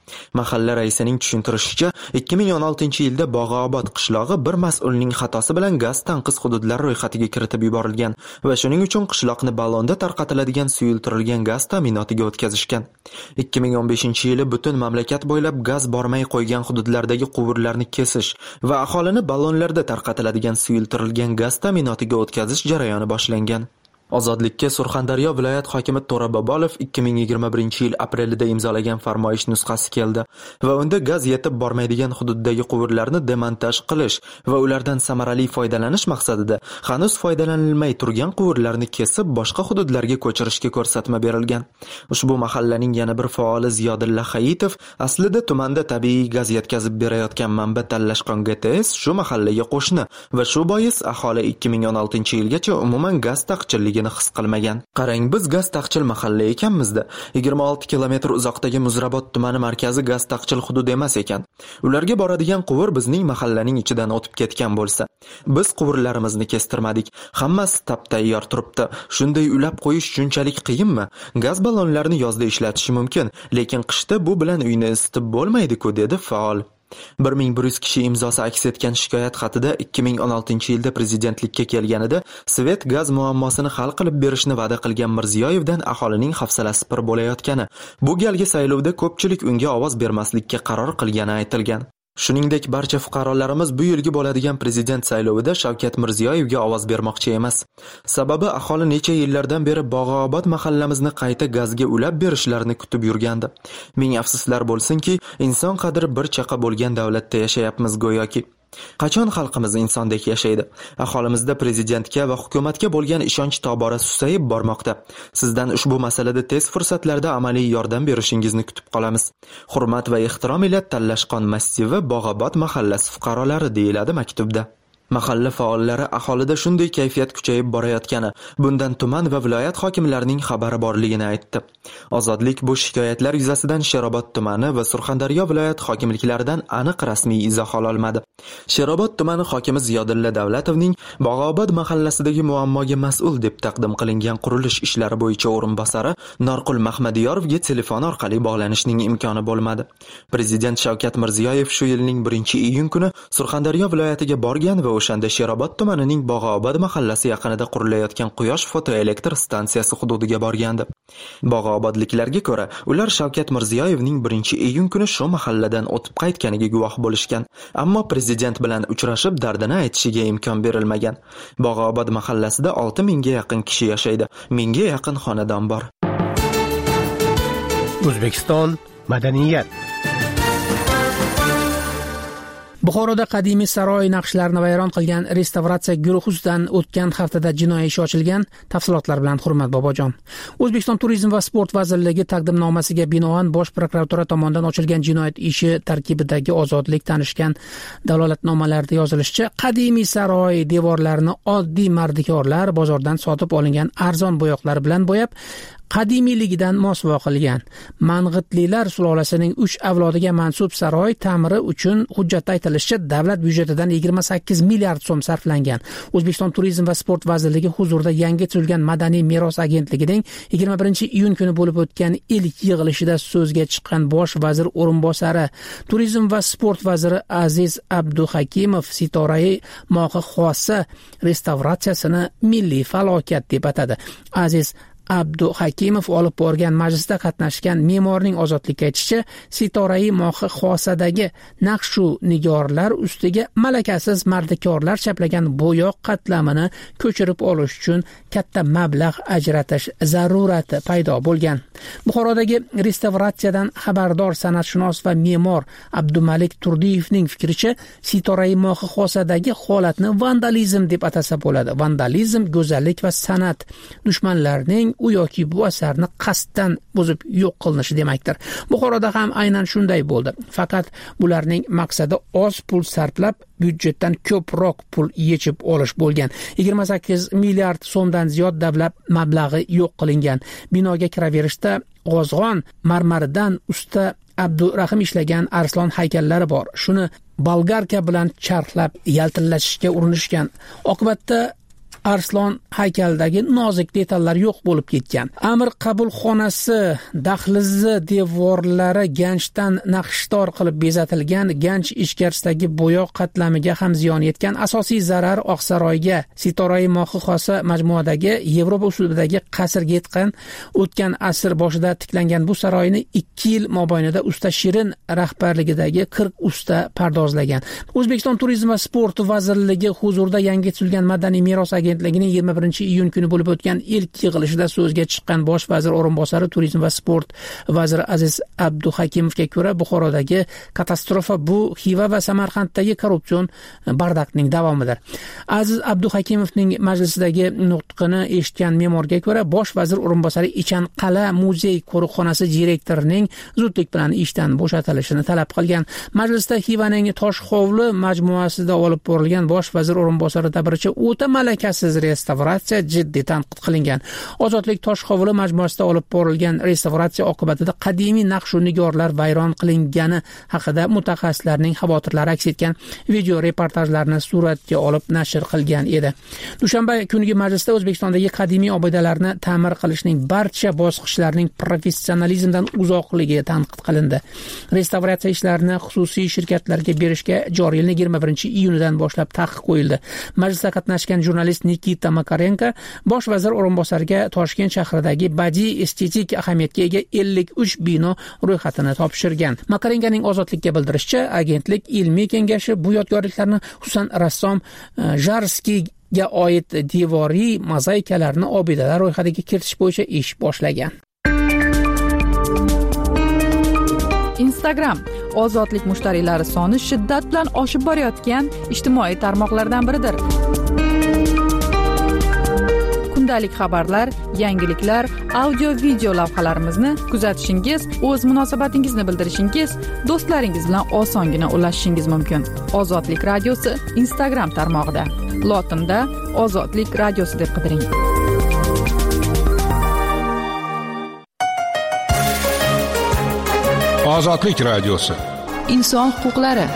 Mahalla raisining tushuntirishicha, ikki ming o'n oltinchi yilda Bog'obod qishlog'i bir mas'ulning xatosi bilan gaz tanqis hududlar ro'yxatiga kiritib yuborilgan va shuning uchun qishloqni ballonda tarqatiladigan suyultirilgan gaz ta'minotiga o'tkazishgan. ikki ming o'n beshinchi yili butun mamlakat bo'ylab gaz bormay qo'ygan hududlardagi quvurlarni kesish va aholini ballonlarda tarqatiladigan suyultirilgan gaz ta'minotiga o'tkazish jarayoni boshlangan. Ozodlikka Surxondaryo viloyat hokimi To'ra Bobolov ikki ming yigirma birinchi yil aprelida imzolagan farmoyish nusxasi keldi va unda gaz yetib bormaydigan hududdagi quvurlarni demontaj qilish va ulardan samarali foydalanish maqsadida hanuz foydalanilmay turgan quvurlarni kesib boshqa hududlarga ko'chirishga ko'rsatma berilgan. Ushbu mahallaning yana bir faoli Ziyodilla Hayitov aslida tumanda tabiiy gaz yetkazib berayotgan manba Tallashqon G T S shu mahallaga qo'shni va shu bois aholi ikki ming o'n oltinchi yilgacha umuman gaz taqchilligini his qilmagan. Qarang, biz gaz taqchil mahalla ekanmizda. yigirma olti kilometr uzoqdagi Muzrabot tumani markazi gaz taqchil hudud emas ekan. Ularga boradigan quvur bizning mahallaning ichidan o'tib ketgan bo'lsa, biz quvurlarimizni kestirmadik. Hammasi tap-tayyor turibdi. Shunday ulab qo'yish shunchalik qiyinmi? Gaz ballonlarini yozda ishlatish mumkin, lekin qishda bu bilan uyni isitib bo'lmaydi-ku, dedi faol. bir ming bir yuz kishi imzosi aks etgan shikoyat xatida ikki ming o'n oltinchi yilda prezidentlikka kelganida Svet gaz muammosini hal qilib berishni va'da qilgan Mirziyoyevdan aholining hafsalasi pir bo'layotgani, bu galgi saylovda ko'pchilik unga ovoz bermaslikka qaror qilgani aytilgan. Shuningdek, barcha fuqarolarimiz bu yilgi bo'ladigan prezident saylovida Shavkat Mirziyoyevga ovoz bermoqchi emas. Sababi aholi necha yillardan beri Bog'obod mahallamizni qayta gazga ulab berishlarini kutib yurgandi. Ming afsuslar bo'lsinki, inson qadri bir chaqa bo'lgan davlatda yashayapmiz go'yoki. Qachon xalqimiz insondek yashaydi? Aholimizda prezidentga va hukumatga bo'lgan ishonch tobora susayib bormoqda. Sizdan ushbu masalada tez fursatlarda amaliy yordam berishingizni kutib qolamiz. Hurmat va ehtirom ila Tallashqon massivi Bog'obod mahallasi fuqarolari, deyiladi maktubda. Mahalla faollari aholida shunday kayfiyat kuchayib borayotgani, bundan tuman va viloyat hokimlarining xabari borligini aytdi. Ozodlik bu shikoyatlar yuzasidan Sherobod tumani va Surxondaryo viloyat hokimliklaridan aniq rasmiy izoh ola olmadi. Sherobod tumani hokimi Ziyodilla Davlatovning Bog'obod mahallasidagi muammoga mas'ul deb taqdim qilingan qurilish ishlari bo'yicha o'rinbosari Norqul Mahmadiyorovga telefon orqali bog'lanishning imkoni bo'lmadi. Prezident Shavkat Mirziyoyev shu yilning birinchi iyun kuni Surxondaryo viloyatiga borgan va o'shanda Sherobod tumanining Bog'obod mahallasi yaqinida qurilayotgan quyosh fotoelektr stansiyasi hududiga borgandi. Bog'obodliklarga ko'ra, ular Shavkat Mirziyoyevning birinchi iyun kuni shu mahalladan o'tib qaytganiga guvoh bo'lishgan, ammo prezident bilan uchrashib dardini aytishiga imkon berilmagan. Bog'obod mahallasida olti mingga yaqin kishi yashaydi. Mingga yaqin xonadon bor. O'zbekiston madaniyat. Buxoroda qadimiy saroy naqshlarini vayron qilgan restavratsiya guruhi ustidan o'tgan haftada jinoiy ish ochilgan. Tafsilotlar bilan Hurmat Bobojon. O'zbekiston Turizm va sport vazirligi taqdimnomasiga binoan Bosh prokuratura tomonidan ochilgan jinoyat ishi tarkibidagi ozodlik tanishgan dalolatnomalarda yozilishicha, qadimiy saroy devorlarini oddiy mardikorlar bozordan sotib olingan arzon bo'yoqlar bilan bo'yab, qadimiyligidan mosuvo qilgan. Mang'itlilar sulolasining uch avlodiga mansub saroy ta'miri uchun hujjatda aytilishicha davlat byudjetidan yigirma sakkiz milliard so'm sarflangan. O'zbekiston Turizm va sport vazirligi huzurida yangi tuzilgan Madaniy meros agentligining yigirma birinchi iyun kuni bo'lib o'tgan ilk yig'ilishida so'zga chiqqan bosh vazir o'rinbosari, Turizm va sport vaziri Aziz Abduhakimov Sitorai mohi xossa restavratsiyasini milliy falokat deb atadi. Aziz Abduhakimov olib borgan majlisda qatnashgan me'morning ozodlikka aytishicha, Sitorai mohi xosadagi naqshu nigorlar ustiga malakasiz mardikorlar chaplagan bo'yoq qatlamini ko'chirib olish uchun katta mablag' ajratish zarurati paydo bo'lgan. Buxorodagi restavratsiyadan xabardor san'atshunos va me'mor Abdumalik Turdiyevning fikricha, Sitorai mohi xosadagi holatni vandalizm deb atasa bo'ladi. Vandalizm go'zallik va san'at dushmanlarining u yoki bu asarni qasddan buzib yo'q qilinishi demakdir. Buxoroda ham aynan shunday bo'ldi. Faqat bularning maqsadi oz pul sarflab byudjetdan ko'proq pul yechib olish bo'lgan. yigirma sakkiz milliard so'mdan ziyod davlat mablag'i yo'q qilingan. Binoga kiraverishda g'ozg'on marmaridan usta Abdurahim ishlagan arslon haykallari bor. Shuni bolgarka bilan charxlab yaltillatishga urinishgan. Oqibatda arslon haykalidagi nozik detallar yo'q bo'lib ketgan. Amir qabulxonasi dahlizi devorlari ganchdan naqshdor qilib bezatilgan, ganch ichkarisidagi bo'yoq qatlamiga ham ziyon yetgan. Asosiy zarar Oqsaroyga, Sitorai Mohi xosa majmuadagi Yevropa usulidagi qasrga yetgan. O'tgan asr boshida tiklangan bu saroyni ikki yil mobaynida usta Shirin rahbarligidagi qirq usta pardozlagan. O'zbekiston Turizm va sport vazirligi huzurida yangi tuzilgan Madaniy meros agentligining yigirma birinchi iyun kuni bo'lib o'tgan ilk yig'ilishida so'zga chiqqan bosh vazir o'rinbosari Turizm va sport vaziri Aziz Abduhakimovga ko'ra, Buxorodagi katastrofa bu Xiva va Samarqanddagi korrupsion bardaqning davomidir. Aziz Abduhakimovning majlisdagi nutqini eshitgan me'morga ko'ra, bosh vazir o'rinbosari Ichanqal'a muzey qo'riqxonasi direktorining zudlik bilan ishdan bo'shatilishini talab qilgan. Majlisda Xivaning Toshhovli majmuasida olib borilgan bosh vazir o'rinbosari ta'biricha o'ta malakasiz restavratsiya jiddiy tanqid qilingan. Ozodlik Toshhovli majmuasida olib borilgan restavratsiya oqibatida qadimiy naqsh-u nigorlar vayron qilingani haqida mutaxassislarning xavotirlari aks etgan video reportajlarni suratga olib nashr qilgan edi. Dushanba kungi majlisda O'zbekistondagi qadimiy obidalarni ta'mir qilishning barcha bosqichlarining professionalizmdan uzoqligi tanqid qilindi. Restavratsiya ishlarini xususiy shirkatlarga berishga joriy yilning yigirma birinchi iyunidan boshlab taqiq qo'yildi. Majlisda qatnashgan jurnalist Nikita Makarenko bosh vazir o'rinbosariga Toshkent shahridagi badiiy estetik ahamiyatga ega ellik uch bino ro'yxatini topshirgan. Makarenkoning Ozodlikka bildirishicha, agentlik ilmiy kengashi bu yodgorliklarni, xususan rassom Jarskiy ga oid devoriy mozaikalarni obidalar ro'yxatiga kiritish bo'yicha ish boshlagan. Instagram ozodlik mushtariylari soni shiddat bilan oshib borayotgan ijtimoiy tarmoqlardan biridir. Kundalik xabarlar, yangiliklar, audio-video lavhalarimizni kuzatishingiz, o'z munosabatingizni bildirishingiz, do'stlaringiz bilan osongina ulashishingiz mumkin. Ozodlik radiosi Instagram tarmog'ida. Lotinda Ozodlik radiosi deb qidiring. Ozodlik radiosi. Inson huquqlari.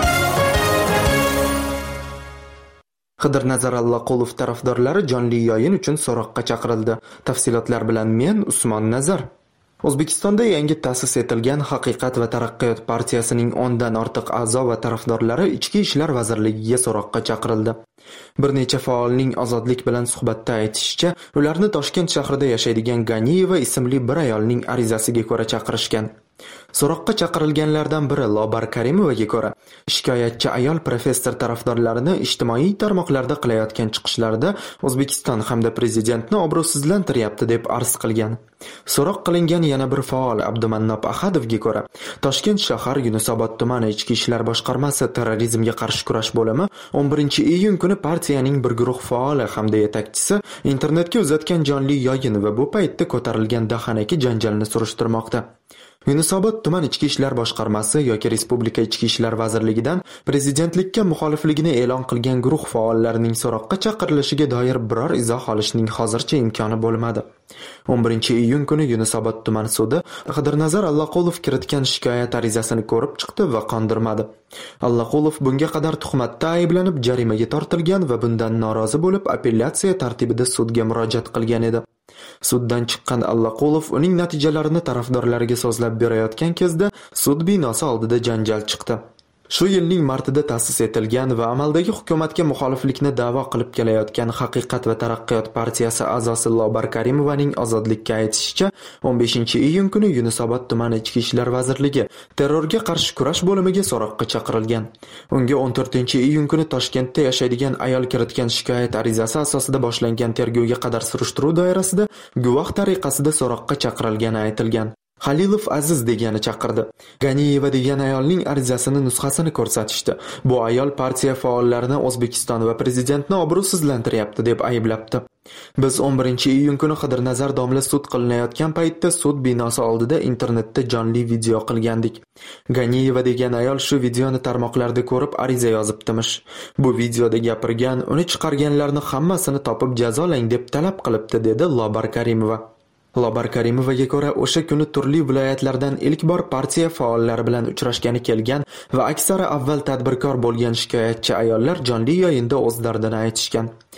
Qidirnazar Allaqulov tarafdorlari jonli yo'yin uchun so'roqqa chaqirildi. Tafsilotlar bilan men Usmon Nazar. O'zbekistonda yangi ta'sis etilgan Haqiqat va taraqqiyot partiyasining o'ndan ortiq a'zo va tarafdorlari Ichki ishlar vazirligiga so'roqqa chaqirildi. Bir necha faolning Ozodlik bilan suhbatda aytishicha, ularni Toshkent shahrida yashaydigan Ganiyeva ismli bir ayolning arizasiga ko'ra chaqirishgan. So'roqqa chaqirilganlardan biri Lobar Karimovaga ko'ra, shikoyatchi ayol professor tarafdorlarini ijtimoiy tarmoqlarda qilayotgan chiqishlarida O'zbekiston hamda prezidentni obro'sizlantiryapti deb arz qilgan. So'roq qilingan yana bir faol Abdumannob Ahadovga ko'ra, Toshkent shahar Yunusobod tumani Ichki ishlar boshqarmasi terrorizmga qarshi kurash bo'limi o'n birinchi iyun kuni partiyaning bir guruh faoli hamda yetakchisi internetga uzatgan jonli yo'yin va bu paytda ko'tarilgan dahanaki janjalni surishtirmoqda. Yunusobod tuman Ichki ishlar boshqarmasi yoki Respublika Ichki ishlar vazirligidan prezidentlikka muxolifligini e'lon qilgan guruh faollarining so'roqqa chaqirilishiga doir biror izoh olishning hozircha imkoni bo'lmadi. o'n birinchi iyun kuni Yunusobod tuman sudi Qidirnazar Allaqulov kiritgan shikoyat arizasini ko'rib chiqdi va qondirmadi. Allaqulov bunga qadar tuhmatda ayblanib jarimaga tortilgan va bundan norozi bo'lib apellyatsiya tartibida sudga murojaat qilgan edi. Suddan chiqqan Allaqulov uning natijalarini tarafdorlariga so'zlab berayotgan kezda sud binosi oldida janjal chiqdi. Shu yilning martida ta'sis etilgan va amaldagi hukumatga muxoliflikni da'vo qilib kelayotgan Haqiqat va taraqqiyot partiyasi a'zosi Lobar Karimovaning Ozodlikka aytishicha, o'n beshinchi iyun kuni Yunusobod tumani Ichki ishlar vazirligi terrorga qarshi kurash bo'limiga so'roqqa chaqirilgan. Unga o'n to'rtinchi iyun kuni Toshkentda yashaydigan ayol kiritgan shikoyat arizasi asosida boshlangan tergovga qadar surishtiruv doirasida guvoh tariqasida so'roqqa chaqirilgani aytilgan. Halilov Aziz degani chaqirdi. Ganiyeva degan ayolning arizasini nusxasini ko'rsatishdi. Bu ayol partiya faollarini O'zbekiston va prezidentni obro'sizlantiryapti deb ayblabdi. Biz o'n birinchi iyun kuni Qidirnazar domla sud qilinayotgan paytda sud binosi oldida internetda jonli video qilgandik. Ganiyeva degan ayol shu videoni tarmoqlarda ko'rib ariza yozibdimish. Bu videoda gapirgan, uni chiqarganlarni hammasini topib jazolang deb talab qilibdi, dedi Lobar Karimova. Lobar Karimovaga ko'ra, o'sha kuni turli viloyatlardan ilk bor partiya faollari bilan uchrashgani kelgan va aksari avval tadbirkor bo'lgan shikoyatchi ayollar jonli yo'yinda o'z dardini aytishgan.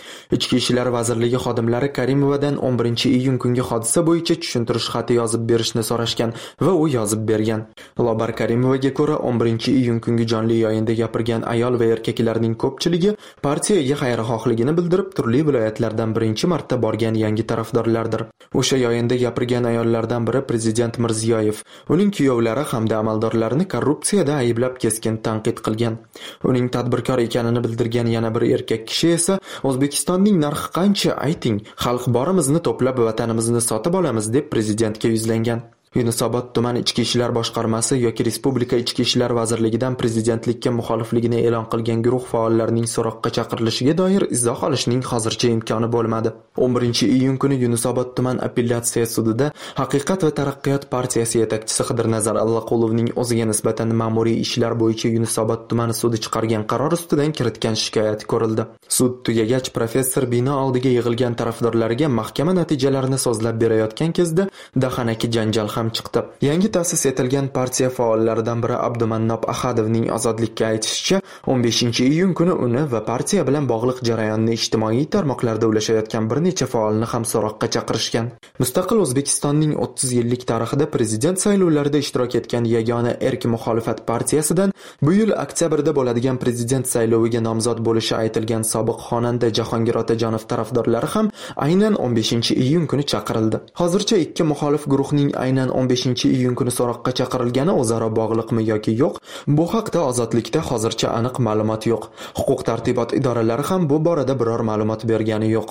Ichki ishlar vazirligi xodimlari Karimovadan o'n birinchi iyun kungi hodisa bo'yicha tushuntirish xati yozib berishni so'rashgan va u yozib bergan. Lobar Karimovaga ko'ra o'n birinchi iyun kungi jonli yayında gapirgan ayol va erkaklarning ko'pchiligi partiyaga xayrixohligini bildirib, turli viloyatlardan birinchi marta borgan yangi tarafdorlardir. O'sha yayında gapirgan ayollardan biri prezident Mirziyoyev, uning kuyovlari hamda amaldorlarini korrupsiyada ayblab keskin tanqid qilgan. Uning tadbirkor ekanini bildirgan yana bir erkak kishi esa O'zbekistonning narxi qancha ayting, xalq borimizni to'plab vatanimizni sotib olamiz deb prezidentga yuzlangan. Yunusobod tuman ichki ishlar boshqarmasi yoki Respublika ichki ishlar vazirligidan prezidentlikka muxolifligini e'lon qilgan guruh faollarining so'roqqa chaqirilishiga doir izoh olishning hozircha imkoni bo'lmadi. o'n birinchi iyun kuni Yunusobod tuman apellyatsiya sudida Haqiqat va taraqqiyot partiyasi yetakchisi Qidirnazar Allaqulovning o'ziga nisbatan ma'muriy ishlar bo'yicha Yunusobod tumani sudi chiqargan qaror ustidan kiritgan shikoyat ko'rildi. Sud tugagach professor bino oldiga yig'ilgan tarafdorlarga mahkama natijalarini so'zlab berayotgan kezda dahanaki janjal chiqdi. Yangi ta'sis etilgan partiya faollaridan biri Abdumannob Ahadovning ozodlikka aytishicha, o'n beshinchi iyun kuni uni va partiya bilan bog'liq jarayonni ijtimoiy tarmoqlarda ulashayotgan bir necha faolni ham so'roqqa chaqirishgan. Mustaqil O'zbekistonning o'ttiz yillik tarixida prezident saylovlarida ishtirok etgan yagona erk muxolifat partiyasidan bu yil oktyabrda bo'ladigan prezident sayloviga nomzod bo'lishi aytilgan sobiq xonanda Jahongir Otajonov tarafdorlari ham aynan o'n beshinchi iyun kuni chaqirildi. Hozircha ikki muxolif guruhning aynan o'n beshinchi iyun kuni so'roqqa chaqirilgani o'zaro bog'liqmi yoki yo'q? Bu haqda Ozodlikda hozircha aniq ma'lumot yo'q. Huquq tartibot idoralari ham bu borada biror ma'lumot bergani yo'q.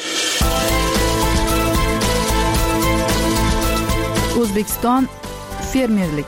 O'zbekiston fermerlik.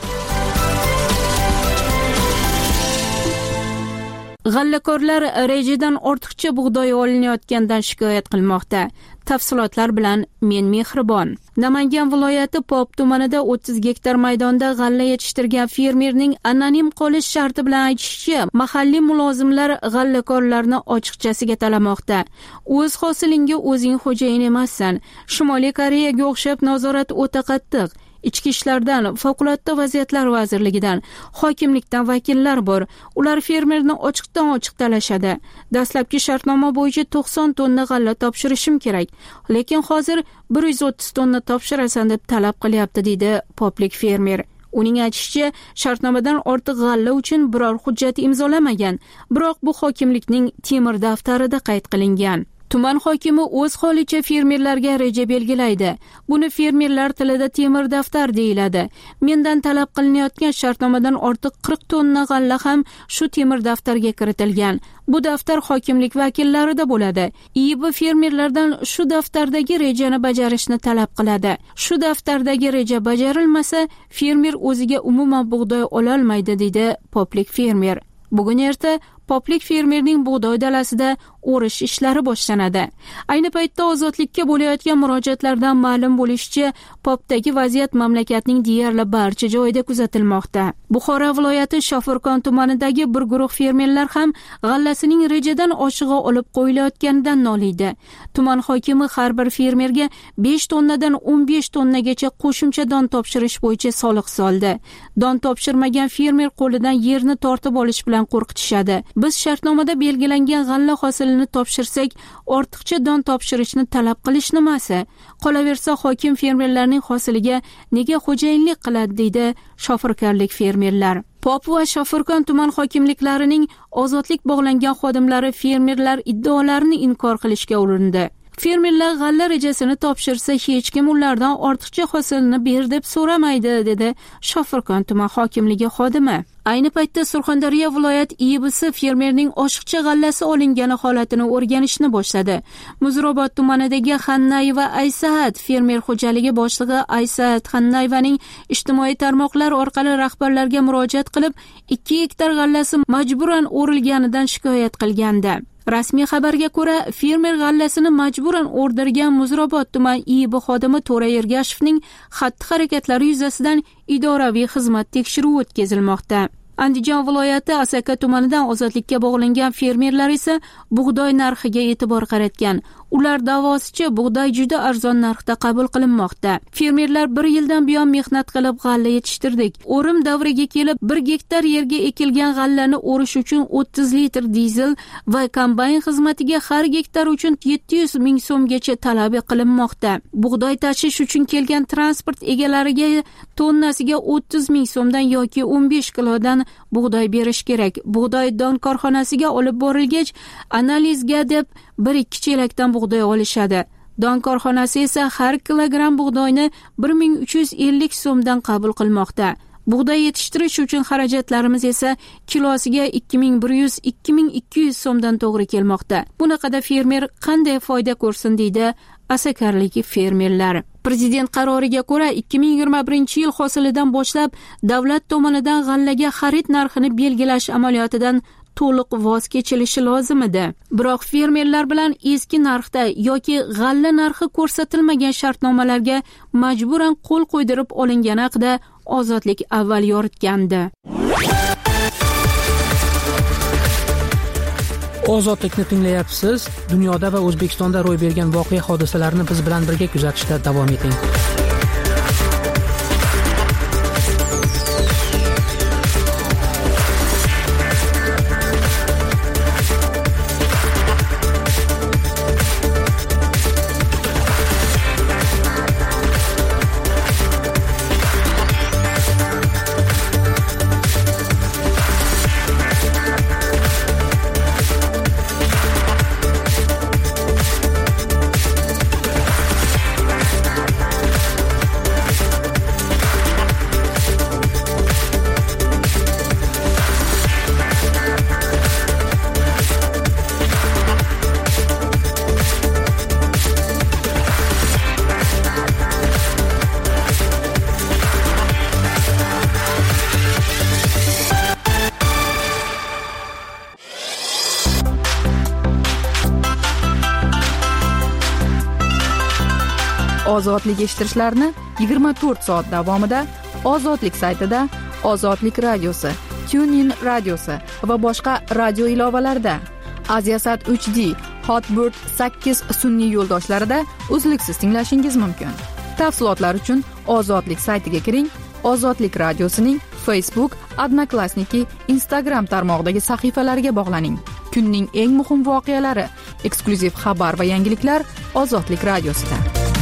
G'allakorlar rejadan ortiqcha bug'doy olinayotganidan shikoyat qilmoqda. Tafsilotlar bilan men Mehribon. Namangan viloyati Pop tumanida o'ttiz gektar maydonda g'alla yetishtirgan fermerning anonim qolish sharti bilan aytishicha, mahalliy mulozimlar g'allakorlarni ochiqchasiga talamoqda. O'z hosilingga o'zing xo'jayin emassan. Shimoliy Koreyaga o'xshab nazorat o'ta qattiq. Ichki ishlardan, favqulodda vaziyatlar vazirligidan, hokimlikdan vakillar bor. Ular fermerni ochiqdan ochiq talashadi. Dastlabki shartnoma bo'yicha to'qson tonna g'alla topshirishim kerak, lekin hozir bir yuz o'ttiz tonna topshirasan deb talab qilyapti, deydi poplik fermer. Uning aytishicha, shartnomadan ortiq g'alla uchun biror hujjat imzolamagan, biroq bu hokimlikning temir daftarida qayd qilingan. Tuman hokimi o'z holicha fermerlarga reja belgilaydi. Buni fermerlar tilida temir daftar deyiladi. Mendan talab qilinayotgan shartnomadan ortiq qirq tonna g'alla ham shu temir daftarga kiritilgan. Bu daftar hokimlik vakillarida bo'ladi. I B fermerlardan shu daftardagi rejani bajarishni talab qiladi. Shu daftardagi reja bajarilmasa, fermer o'ziga umuman bug'doy ola olmaydi, deydi poplik fermer. Bugun erta poplik fermerning bug'doy dalasida o'rish ishlari boshlanadi. Ayni paytda ozodlikka bo'layotgan murojaatlardan ma'lum bo'lishicha, popdagi vaziyat mamlakatning deyarli barcha joyida kuzatilmoqda. Buxoro viloyati Shofirkon tumanidagi bir guruh fermerlar ham g'allasining rejadan oshig'i olib qo'yilayotganidan noliydi. Tuman hokimi har bir fermerga besh tonnadan o'n besh tonnagacha qo'shimcha don topshirish bo'yicha soliq soldi. Don topshirmagan fermer qo'lidan yerni tortib olish bilan qo'rqitishadi. Biz shartnomada belgilangan g'alla hosilini topshirsak, ortiqcha don topshirishni talab qilish nimasi? Qolaversa, hokim fermerlarning hosiliga nega xo'jayinlik qiladi, deydi shofirkorlik fermerlar. Pop va Shofirkon tuman hokimliklarining ozodlik bog'langan xodimlari fermerlar iddaolarini inkor qilishga urindi. Fermerlar g'alla rejasini topshirsa, hech kim ulardan ortiqcha hosilni ber deb so'ramaydi, dedi Shofirkon tuman hokimligi xodimi. Ayni paytda Surxondaryo viloyat I B S fermerning oshiqcha g'allasi olingani holatini o'rganishni boshladi. Muzrobod tumanidagi Xannayeva Aysaat fermer xo'jaligi boshlig'i Aysaat Xannayvaning ijtimoiy tarmoqlar orqali rahbarlarga murojaat qilib, ikki gektar g'allasi majburan o'rilganidan shikoyat qilgandi. Rasmiy xabarga ko'ra, fermer g'allasini majburan o'rdirgan Muzrobod tuman I B xodimi To'ra Ergashevning xatti-harakatlari yuzasidan idoraviy xizmat tekshiruvi o'tkazilmoqda. Andijon viloyati Asaka tumanidan ozodlikka bog'langan fermerlar esa bug'doy narxiga e'tibor qaratgan. Ular davosicha bug'doy juda arzon narxda qabul qilinmoqda. Fermerlar bir yildan buyon mehnat qilib g'alla yetishtirdik. O'rim davriga kelib bir gektar yerga ekilgan g'allani o'rish uchun o'ttiz litr dizel va kombayn xizmatiga har gektar uchun yetti yuz ming so'mgacha talab qilinmoqda. Bug'doy tashish uchun kelgan transport egalariga tonnasiga o'ttiz ming so'mdan yoki o'n besh kilodan bug'doy berish kerak. Bug'doy don korxonasiga olib borilgach, analizga deb bir ikki chelakdan bug'doy olishadi. Don korxonasi esa har kilogramm bug'doyni bir ming uch yuz ellik so'mdan qabul qilmoqda. Bug'doy yetishtirish uchun xarajatlarimiz esa kilosiga ikki ming bir yuz - ikki ming ikki yuz so'mdan to'g'ri kelmoqda. Bunaqada fermer qanday foyda ko'rsin deydi asakarlik fermerlar. Prezident qaroriga ko'ra ikki ming yigirma birinchi yil hosilidan boshlab davlat tomonidan g'allaga xarid narxini belgilash amaliyotidan to'liq voz kechilishi lozim edi. Biroq fermerlar bilan eski narxda yoki g'alla narxi ko'rsatilmagan shartnomalarga majburan qo'l qo'ydirib olingani haqida Ozodlik avval yoritgandi. Ozodlikni tinglayapsiz. Dunyoda va O'zbekistonda ro'y bergan voqea hodisalarni biz bilan birga kuzatishda davom eting. Ozodlik eshittirishlarni yigirma to'rt soat davomida Ozodlik saytida, Ozodlik radiosi, TuneIn radiosi va boshqa radio ilovalarida, Aziasat uch D, Hotbird sakkiz sun'iy yo'ldoshlarida uzluksiz tinglashingiz mumkin. Tafsilotlar uchun Ozodlik saytiga kiring. Ozodlik radiosining Facebook, Odnoklassniki, Instagram tarmog'idagi sahifalariga bog'laning. Kunning eng muhim voqealari, eksklyuziv xabar va yangiliklar Ozodlik radiosida.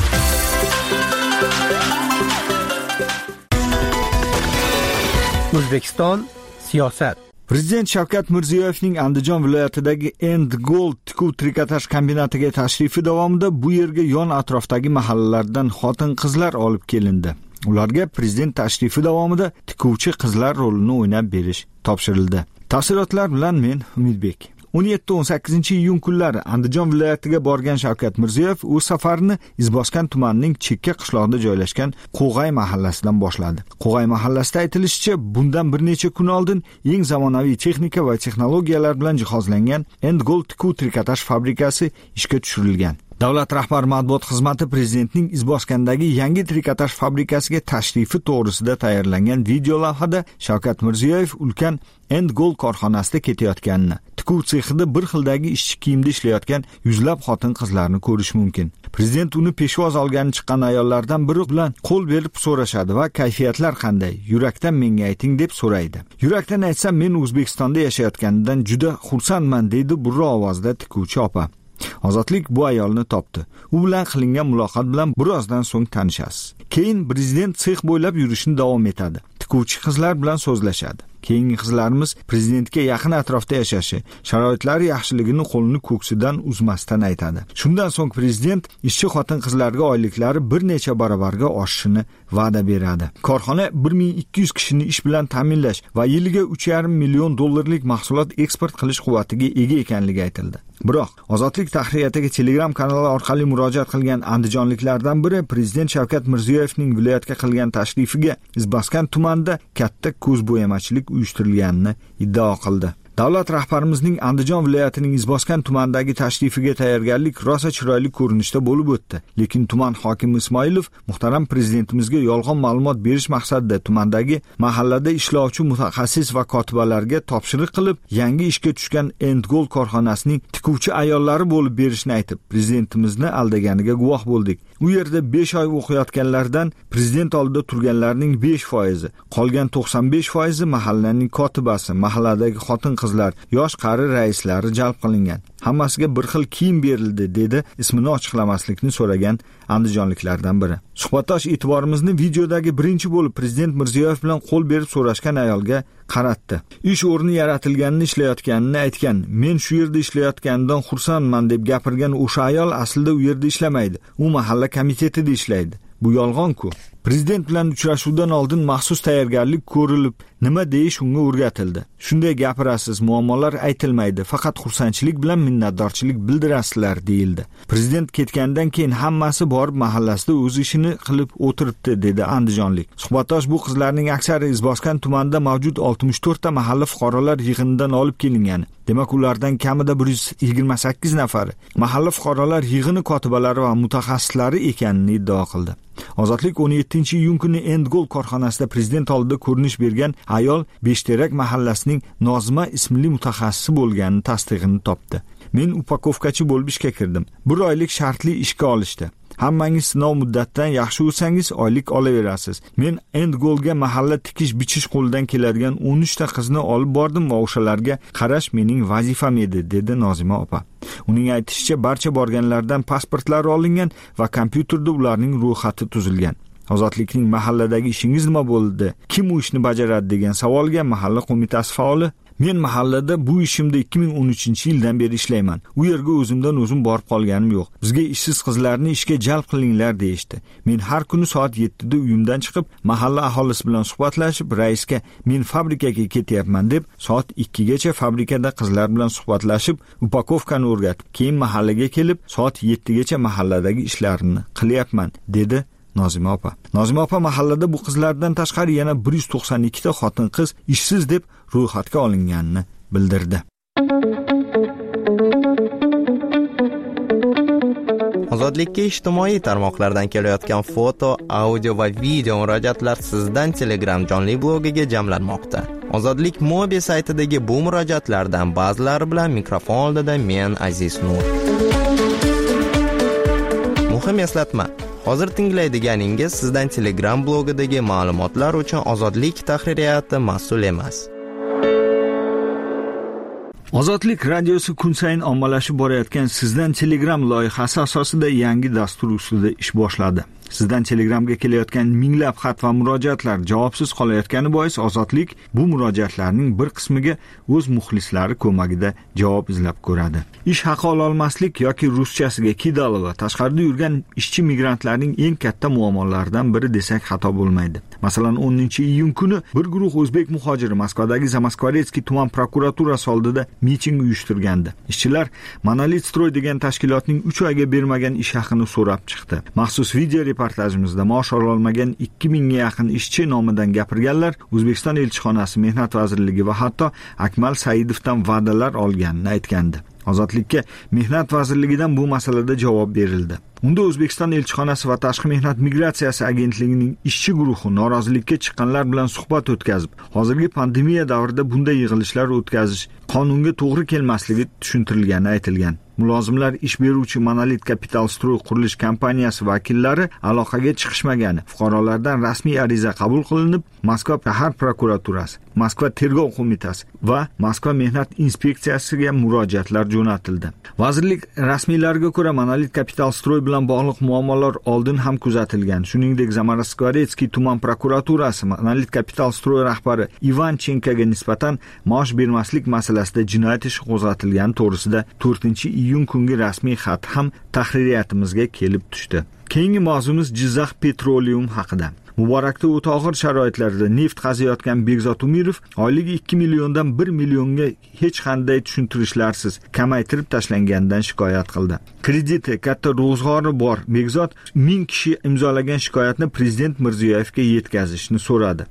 O'zbekiston siyosat. Prezident Shavkat Mirziyoyevning Andijon viloyatidagi End Gold tikuv trikotaj kombinatiga tashrifi davomida bu yerga yon atrofdagi mahallalardan xotin-qizlar olib kelindi. Ularga prezident tashrifi davomida tikuvchi qizlar rolini o'ynab berish topshirildi. Tafsilotlar bilan men Umidbek. o'n yetti o'n sakkizinchi iyun kunlari Andijon viloyatiga borgan Shavkat Mirziyoyev o'z safarini Izboskan tumanining chekka qishlog'ida joylashgan Qo'g'ay mahallasidan boshladi. Qo'g'ay mahallasida aytilishicha, bundan bir necha kun oldin eng zamonaviy texnika va texnologiyalar bilan jihozlangan End Gold tikuv trikotaj fabrikasi ishga tushirilgan. Davlat rahbar matbuot xizmati prezidentning Izboskandagi yangi trikotaj fabrikasiga tashrifi to'g'risida tayyorlangan video lavhada Shavkat Mirziyoyev ulkan End Gold korxonasida ketayotganini, tikuv sexida bir xildagi ishchi kiyimda ishlayotgan yuzlab xotin-qizlarni ko'rish mumkin. Prezident uni peshvoz olgani chiqqan ayollardan biri bilan qo'l berib so'rashadi va kayfiyatlar qanday, yurakdan menga ayting deb so'raydi. Yurakdan aytsam, men O'zbekistonda yashayotganimdan juda xursandman, deydi burra ovozda tikuvchi opa. Ozodlik bu ayolni topdi. U bilan qilingan muloqot bilan birozdan so'ng tanishasiz. Keyin prezident sex bo'ylab yurishni davom etadi. Tikuvchi qizlar bilan so'zlashadi. Keyingi qizlarimiz prezidentga yaqin atrofda yashashi, sharoitlari yaxshiligini qo'lini ko'ksidan uzmasdan aytadi. Shundan so'ng prezident ishchi xotin-qizlarga oyliklari bir necha barobarga oshishini va'da beradi. Korxona bir ming ikki yuz kishini ish bilan ta'minlash va yiliga uch yarim million dollarlik mahsulot eksport qilish quvvatiga ega ekanligi aytildi. Biroq Ozodlik tahririyatiga Telegram kanali orqali murojaat qilgan andijonliklardan biri prezident Shavkat Mirziyoyevning viloyatga qilgan tashrifiga Izboskan tumanida katta ko'z bo'yamachilik uyushtirilganini iddao qildi. Davlat rahbarimizning Andijon viloyatining Izboskan tumanidagi tashrifiga tayyorgarlik rosa chiroyli ko'rinishda bo'lib o'tdi. Lekin tuman hokimi Ismoilov muhtaram prezidentimizga yolg'on ma'lumot berish maqsadida tumandagi mahallada ishlovchi mutaxassis va kotibalarga topshiriq qilib, yangi ishga tushgan Endgol korxonasining tikuvchi ayollari bo'lib berishni aytib, prezidentimizni aldaganiga guvoh bo'ldik. U yerda besh oy o'qiyotganlardan prezident oldida turganlarning besh foizi, qolgan to'qson besh foizi mahallaning kotibasi, mahalladagi xotin-qizlar, yosh qari raislari jalb qilingan. Hammasiga bir xil kiyim berildi, dedi ismini ochiqlamaslikni so'ragan andijonliklardan biri. Suhbatdosh e'tiborimizni videodagi birinchi bo'lib prezident Mirziyoyev bilan qo'l berib so'rashgan ayolga qaratdi. Ish o'rni yaratilganini ishlayotganini aytgan. Men shu yerda ishlayotganidan xursandman deb gapirgan o'sha ayol aslida u yerda ishlamaydi. U mahalla komitetida ishlaydi. Bu yolg'on-ku. Prezident bilan uchrashuvdan oldin maxsus tayyorgarlik ko'rilib, nima deyish unga o'rgatildi. Shunday gapirasiz, muammolar aytilmaydi, faqat xursandchilik bilan minnatdorchilik bildirasizlar, deyildi. Prezident ketgandan keyin hammasi borib mahallasida o'z ishini qilib o'tiribdi, dedi andijonlik. Suhbatdosh bu qizlarning aksari Izboskan tumanida mavjud oltmish to'rt ta mahalla fuqarolar yig'inidan olib kelingan. Demak, ulardan kamida bir yuz yigirma sakkiz nafari mahalla fuqarolar yig'ini kotibalari va mutaxassislari ekanini iddao qildi. Ozodlik o'n yettinchi iyun kuni Endgol korxonasida prezident oldida ko'rinish bergan ayol Beshterak mahallasining Nozima ismli mutaxassisi bo'lganini tasdig'ini topdi. Men upakovkachi bo'lib ishga kirdim. Bir oylik shartli ishga olishdi. Hammangiz sinov muddatidan yaxshi o'tsangiz oylik olaverasiz. Men Endgolga mahalla tikish bichish qo'lidan keladigan o'n uch ta qizni olib bordim va o'shalarga qarash mening vazifam edi, dedi Nozima opa. Uning aytishicha, barcha borganlardan pasportlari olingan va kompyuterda ularning ro'yxati tuzilgan. Ozodlikning mahalladagi ishingiz nima bo'ldi? Kim u ishni bajaradi degan savolga mahalla qo'mitasi faoli: Men mahallada bu ishimda ikki ming o'n uchinchi yildan beri ishlayman. U yerga o'zimdan o'zim borib qolganim yo'q. Bizga ishsiz qizlarni ishga jalb qilinglar deyishdi. Men har kuni soat yettida uyimdan chiqib, mahalla aholisi bilan suhbatlashib, raisga men fabrikaga ketyapman deb, soat ikkigacha fabrikada qizlar bilan suhbatlashib, upakovkani o'rgatib, keyin mahallaga kelib, soat yettigacha mahalladagi ishlarini qilyapman, dedi Nozima opa. Nozima opa mahallada bu qizlardan tashqari yana bir yuz to'qson ikki ta xotin-qiz ishsiz deb ro'yxatga olinganini bildirdi. Ozodlikka ijtimoiy tarmoqlardan kelayotgan foto, audio va video murojaatlar sizdan Telegram jonli blogiga jamlanmoqda. Ozodlik Mobi saytidagi bu murojaatlardan ba'zilari bilan mikrofon oldida men Aziz Nur. Muhim eslatma: hozir tinglaydiganingiz sizdan Telegram blogidagi ma'lumotlar uchun Ozodlik tahririyati mas'ul emas. Ozodlik radiosi kun sayin ommalashib borayotgan Sizdan Telegram loyihasi asosida yangi dastur ustida ish boshladi. Sizdan Telegramga kelayotgan minglab xat va murojaatlar javobsiz qolayotgani bois Ozodlik bu murojaatlarning bir qismiga o'z muxlislari ko'magida javob izlab ko'radi. Ish haqi ola olmaslik yoki ruschasiga kidalova tashqarida yurgan ishchi migrantlarning eng katta muammolaridan biri desak xato bo'lmaydi. Masalan, o'ninchi iyun kuni bir guruh o'zbek muhojiri Moskvadagi Zamoskvoretskiy tuman prokuraturasi oldida miting uyushtirgandi. Ishchilar Monolit Stroy degan tashkilotning uch oyga bermagan ish haqini so'rab chiqdi. Maxsus video reportajimizda maosh ola olmagan ikki mingga yaqin ishchi nomidan gapirganlar O'zbekiston elchixonasi, Mehnat vazirligi va hatto Akmal Saidovdan va'dalar olganini aytgandi. Ozodlikka Mehnat vazirligidan bu masalada javob berildi. Unda O'zbekiston elchixonasi va Tashqi mehnat migratsiyasi agentligining ishchi guruhi norozilikka chiqqanlar bilan suhbat o'tkazib, hozirgi pandemiya davrida bunday yig'ilishlar o'tkazish qonunga to'g'ri kelmasligi tushuntirilgani aytilgan. Mulozimlar ish beruvchi Monolit Capital Stroy qurilish kompaniyasi vakillari aloqaga chiqishmagani, fuqarolardan rasmiy ariza qabul qilinib, Moskva shahar prokuraturasi, Moskva tergov qo'mitasi va Moskva mehnat inspeksiyasiga murojaatlar jo'natildi. Vazirlik rasmiylariga ko'ra, Monolit Capital Stroy bilan bog'liq muammolar oldin ham kuzatilgan. Shuningdek, Zamoskvoretskiy tuman prokuraturasi Monolit Capital Stroy rahbari Ivanchenkoga nisbatan maosh bermaslik masalasida jinoyat ishi qo'zg'atilgani to'g'risida to'rtinchi iyun kungi rasmiy xat ham tahririyatimizga kelib tushdi. Keyingi mavzumiz Jizzax Petroleum haqida. Muborakda o'ta og'ir sharoitlarda neft qaziyotgan Begzod Umirov oyligi ikki milliondan bir millionga hech qanday tushuntirishlarsiz kamaytirib tashlanganidan shikoyat qildi. Krediti, katta ro'zg'ori bor Begzod ming kishi imzolagan shikoyatni prezident Mirziyoyevga yetkazishni so'radi.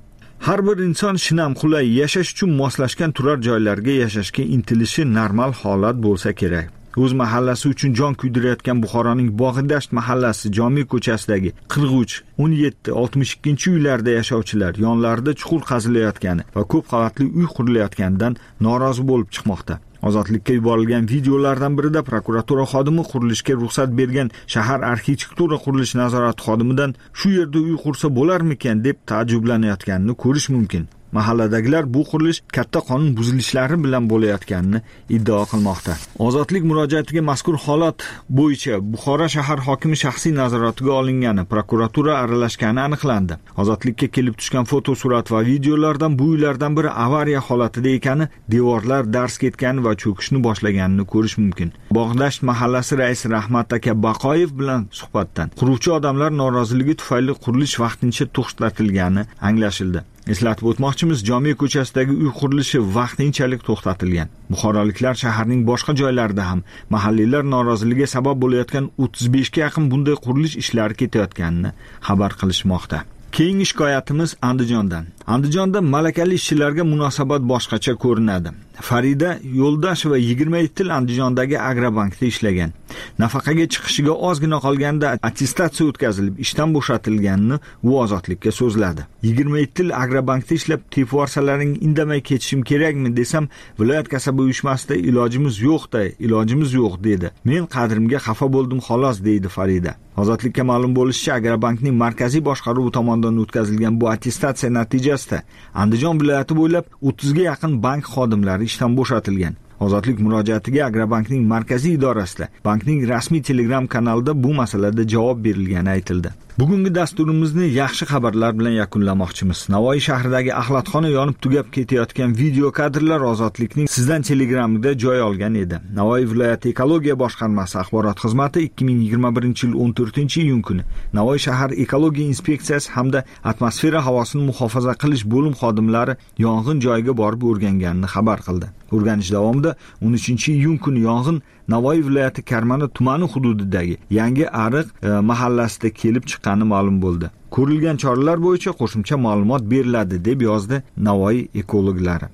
Har bir inson shinam qulay yashash uchun moslashgan turar joylarga yashashga intilishi normal holat bo'lsa kerak. O'z mahallasi uchun jon kuydirayotgan Buxoroning Bog'idasht mahallasi Jomiy ko'chasidagi qirq uch, o'n yetti, oltmish ikkinchi uylarda yashovchilar yonlarida chuqur qazilayotgani va ko'p qavatli uy qurilayotganidan norozi bo'lib chiqmoqda. Ozodlikka yuborilgan videolardan birida prokuratura xodimi qurilishga ruxsat bergan shahar arxitektura qurilish nazorati xodimidan shu yerda uy qursa bo'larmikan deb taajjublanayotganini ko'rish mumkin. Mahalladagilar bu qurilish katta qonun buzilishlari bilan bo'layotganini iddao qilmoqda. Ozodlik murojaatiga mazkur holat bo'yicha Buxoro shahar hokimi shaxsiy nazoratiga olingani, prokuratura aralashgani aniqlandi. Ozodlikka kelib tushgan fotosurat va videolardan bu uylardan biri avariya holatida ekani, devorlar dars ketgani va cho'kishni boshlaganini ko'rish mumkin. Bog'dasht mahallasi raisi Rahmat aka Baqoyev bilan suhbatdan quruvchi odamlar noroziligi tufayli qurilish vaqtincha to'xtatilgani anglashildi. Eslatib o'tmoqchimiz, Jomiy ko'chasidagi uy qurilishi vaqtinchalik to'xtatilgan. Buxoroliklar shaharning boshqa joylarida ham mahalliylar noroziligiga sabab bo'layotgan o'ttiz besh ga yaqin bunday qurilish ishlari ketayotganini xabar qilishmoqda. Keyingi shikoyatimiz Andijondan. Andijonda malakali ishchilarga munosabat boshqacha ko'rinadi. Farida Yo'ldasheva yigirma yetti yil Andijondagi Agrobankda ishlagan. Nafaqaga chiqishiga ozgina qolganda attestatsiya o'tkazilib, ishdan bo'shatilganini u ozodlikka so'zladi. yigirma yetti yil Agrobankda ishlab, teparsalaring indamay ketishim kerakmi desam, viloyat kasaba uyushmasida ilojimiz yo'q-da, ilojimiz yo'q dedi. Men qadrimga xafa bo'ldim xolos deydi Farida. Ozodlikka ma'lum bo'lishicha, Agrobankning markaziy boshqaruvi tomonidan o'tkazilgan bu attestatsiya natijasida Andijon viloyati bo'ylab o'ttiz ga yaqin bank xodimlari ishdan bo'shatilgan. Ozodlik murojaatiga Agrobankning markaziy idorasida, bankning rasmiy Telegram kanalida bu masalada javob berilgani aytildi. Bugungi dasturimizni yaxshi xabarlar bilan yakunlamoqchimiz. Navoiy shahridagi axlatxona yonib tugab ketayotgan video kadrlar Ozodlikning sizdan Telegramida joy olgan edi. Navoiy viloyati ekologiya boshqarmasi axborot xizmati ikki ming yigirma birinchi yil o'n to'rtinchi iyun kuni Navoiy shahar ekologiya inspeksiyasi hamda atmosfera havosini muhofaza qilish bo'lim xodimlari yong'in joyiga borib o'rganganini xabar qildi. O'rganish davomida o'n uchinchi iyun kuni yong'in Navoiy viloyati Karmana tumani hududidagi Yangi Ariq e, mahallasida kelib chiqqani ma'lum bo'ldi. Ko'rilgan choralar bo'yicha qo'shimcha ma'lumot beriladi deb yozdi Navoiy ekologlari.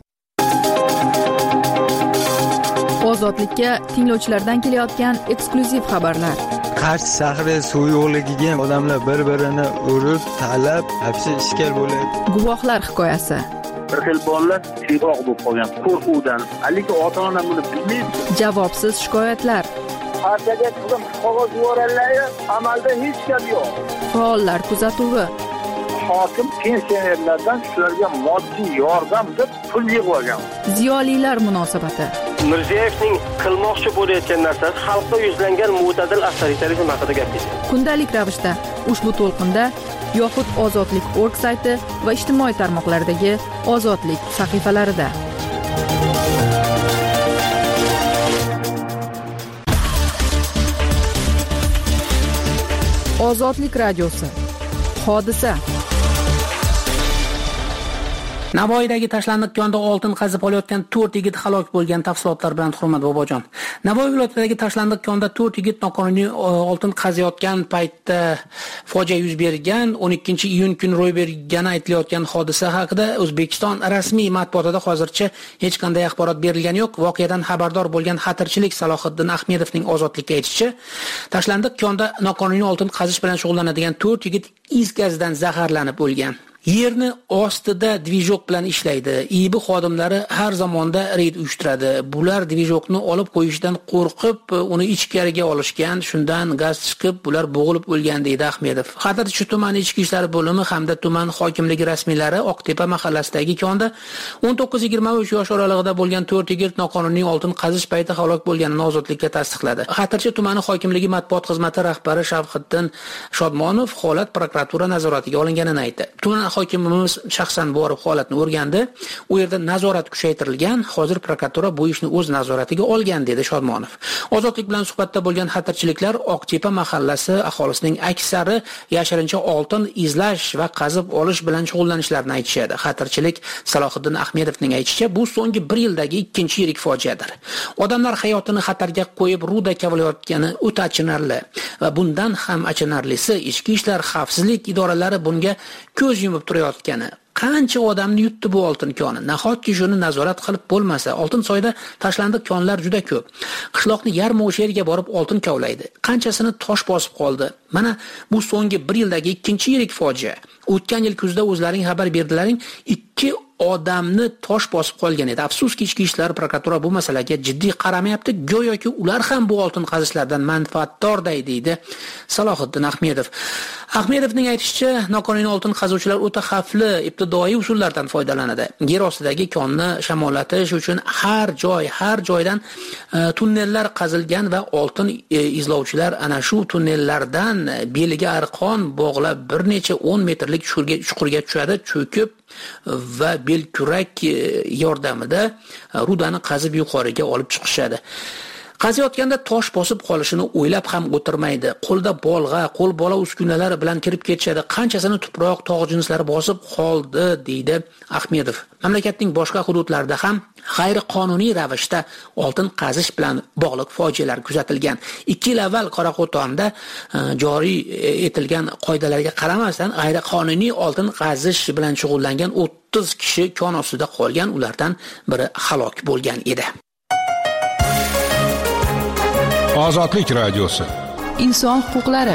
Ozodlikka tinglovchilardan kelayotgan eksklyuziv xabarlar. Qarshi shahri suv yo'qligiga odamlar bir-birini urib, talab, hapsi ishkal bo'layapti. Guvohlar hikoyasi. Bir xil bolalar siyroq bo'lib qolgan qo'rquvdan, haligi ota-ona buni bilmaydi. Javobsiz shikoyatlar. Partiyaga qilib qog'oz yuborganlar, amalda hech gap yo'q. Faollar kuzatuvi. Hokim pensionerlardan shularga moddiy yordam deb pul yig'ib olgan. Ziyolilar munosabati. Mirziyoyevning qilmoqchi bo'layotgan narsasi xalqqa yuzlangan mo'tadil avtoritarizm haqida gap ketadi. Kundalik ravishda ushbu to'lqinda yoxud Ozodlik nokta org sayti va ijtimoiy tarmoqlardagi Ozodlik sahifalarida. Ozodlik radiosi. Hodisa. Navoiydagi tashlandiq konda oltin qazib olayotgan to'rt yigit halok bo'lgan tafsilotlar bilan Hurmat Bobojon. Navoiy viloyatidagi tashlandiq konda to'rt yigit noqonuniy oltin qaziyotgan paytda fojia yuz bergan. o'n ikkinchi iyun kuni ro'y bergani aytilayotgan hodisa haqida O'zbekiston rasmiy matbuotida hozircha hech qanday axborot berilgani yo'q. Voqeadan xabardor bo'lgan xatirchilik Salohiddin Ahmedovning Ozodlikka aytishicha, tashlandiq konda noqonuniy oltin qazish bilan shug'ullanadigan to'rt yigit is gazidan zaharlanib o'lgan. Yerni ostida dvijok bilan ishlaydi. I B xodimlari har zamonda reyd uyushtiradi. Bular dvijokni olib qo'yishdan qo'rqib, uni ichkariga olishgan. Shundan gaz chiqib, bular bo'g'ilib o'lgan deydi Ahmedov. Xatirchi tumani ichki ishlar bo'limi hamda tuman hokimligi rasmiylari Oqtepa mahallasidagi konda o'n to'qqiz yigirma uch yosh oralig'ida bo'lgan to'rt yigit noqonuniy oltin qazish payti halok bo'lganini Ozodlikka tasdiqladi. Xatirchi tumani hokimligi matbuot xizmati rahbari Shavqiddin Shodmonov holat prokuratura nazoratiga olinganini aytdi. Tuman hokimimiz shaxsan borib holatni o'rgandi. U yerda nazorat kuchaytirilgan. Hozir prokuratura bu ishni o'z nazoratiga olgan dedi Shodmonov. Ozodlik bilan suhbatda bo'lgan xatirchiliklar Oqtepa mahallasi aholisining aksari yashirincha oltin izlash va qazib olish bilan shug'ullanishlarini aytishadi. Xatirchilik Salohiddin Ahmedovning aytishicha, bu so'nggi bir yildagi ikkinchi yirik fojiadir. Odamlar hayotini xatarga qo'yib ruda kavlayotgani o'ta achinarli va bundan ham achinarlisi ichki ishlar xavfsizlik idoralari bunga ko'z yumib turayotgani. qancha odamni yutdi bu oltin koni. Nahotki shuni nazorat qilib bo'lmasa, Oltinsoyda tashlandiq konlar juda ko'p. Qishloqni yarmi o'sha yerga borib oltin kovlaydi. Qanchasini tosh bosib qoldi. Mana bu so'nggi bir yildagi ikkinchi yirik fojia. O'tgan yil kuzda o'zlaring xabar berdilaring, ikki odamni tosh bosib qolgan edi. Afsuski, ichki ishlar prokuratura bu masalaga jiddiy qaramayapti. Go'yoki ular ham bu oltin qazishlardan manfaatdorday deydi Salohiddin Ahmedov. Ahmedovning aytishicha, noqonuniy oltin qazuvchilar o'ta xavfli ibtidoiy usullardan foydalanadi. Yer ostidagi konni shamollatish uchun har joy, har joydan e, tunnellar qazilgan va oltin e, izlovchilar ana shu tunnellardan beliga arqon bog'lab bir necha o'n metrlik chuqurga tushadi, cho'kib va belkurak yordamida rudani qazib yuqoriga olib chiqishadi. Qaziyotganda tosh bosib qolishini o'ylab ham o'tirmaydi. Qo'lda bolg'a, qo'l bola uskunalar bilan kirib ketishadi. Qanchasini tuproq, tog' jinslari bosib qoldi, deydi Ahmedov. Mamlakatning boshqa hududlarida ham g'ayriqonuniy ravishda oltin qazish bilan bog'liq fojialar kuzatilgan. ikki yil avval Qoraqo'tonda joriy etilgan qoidalarga qaramasdan g'ayriqonuniy oltin qazish bilan shug'ullangan o'ttiz kishi kon ostida qolgan, ulardan biri halok bo'lgan edi. Ozodlik radiosi. Inson huquqlari.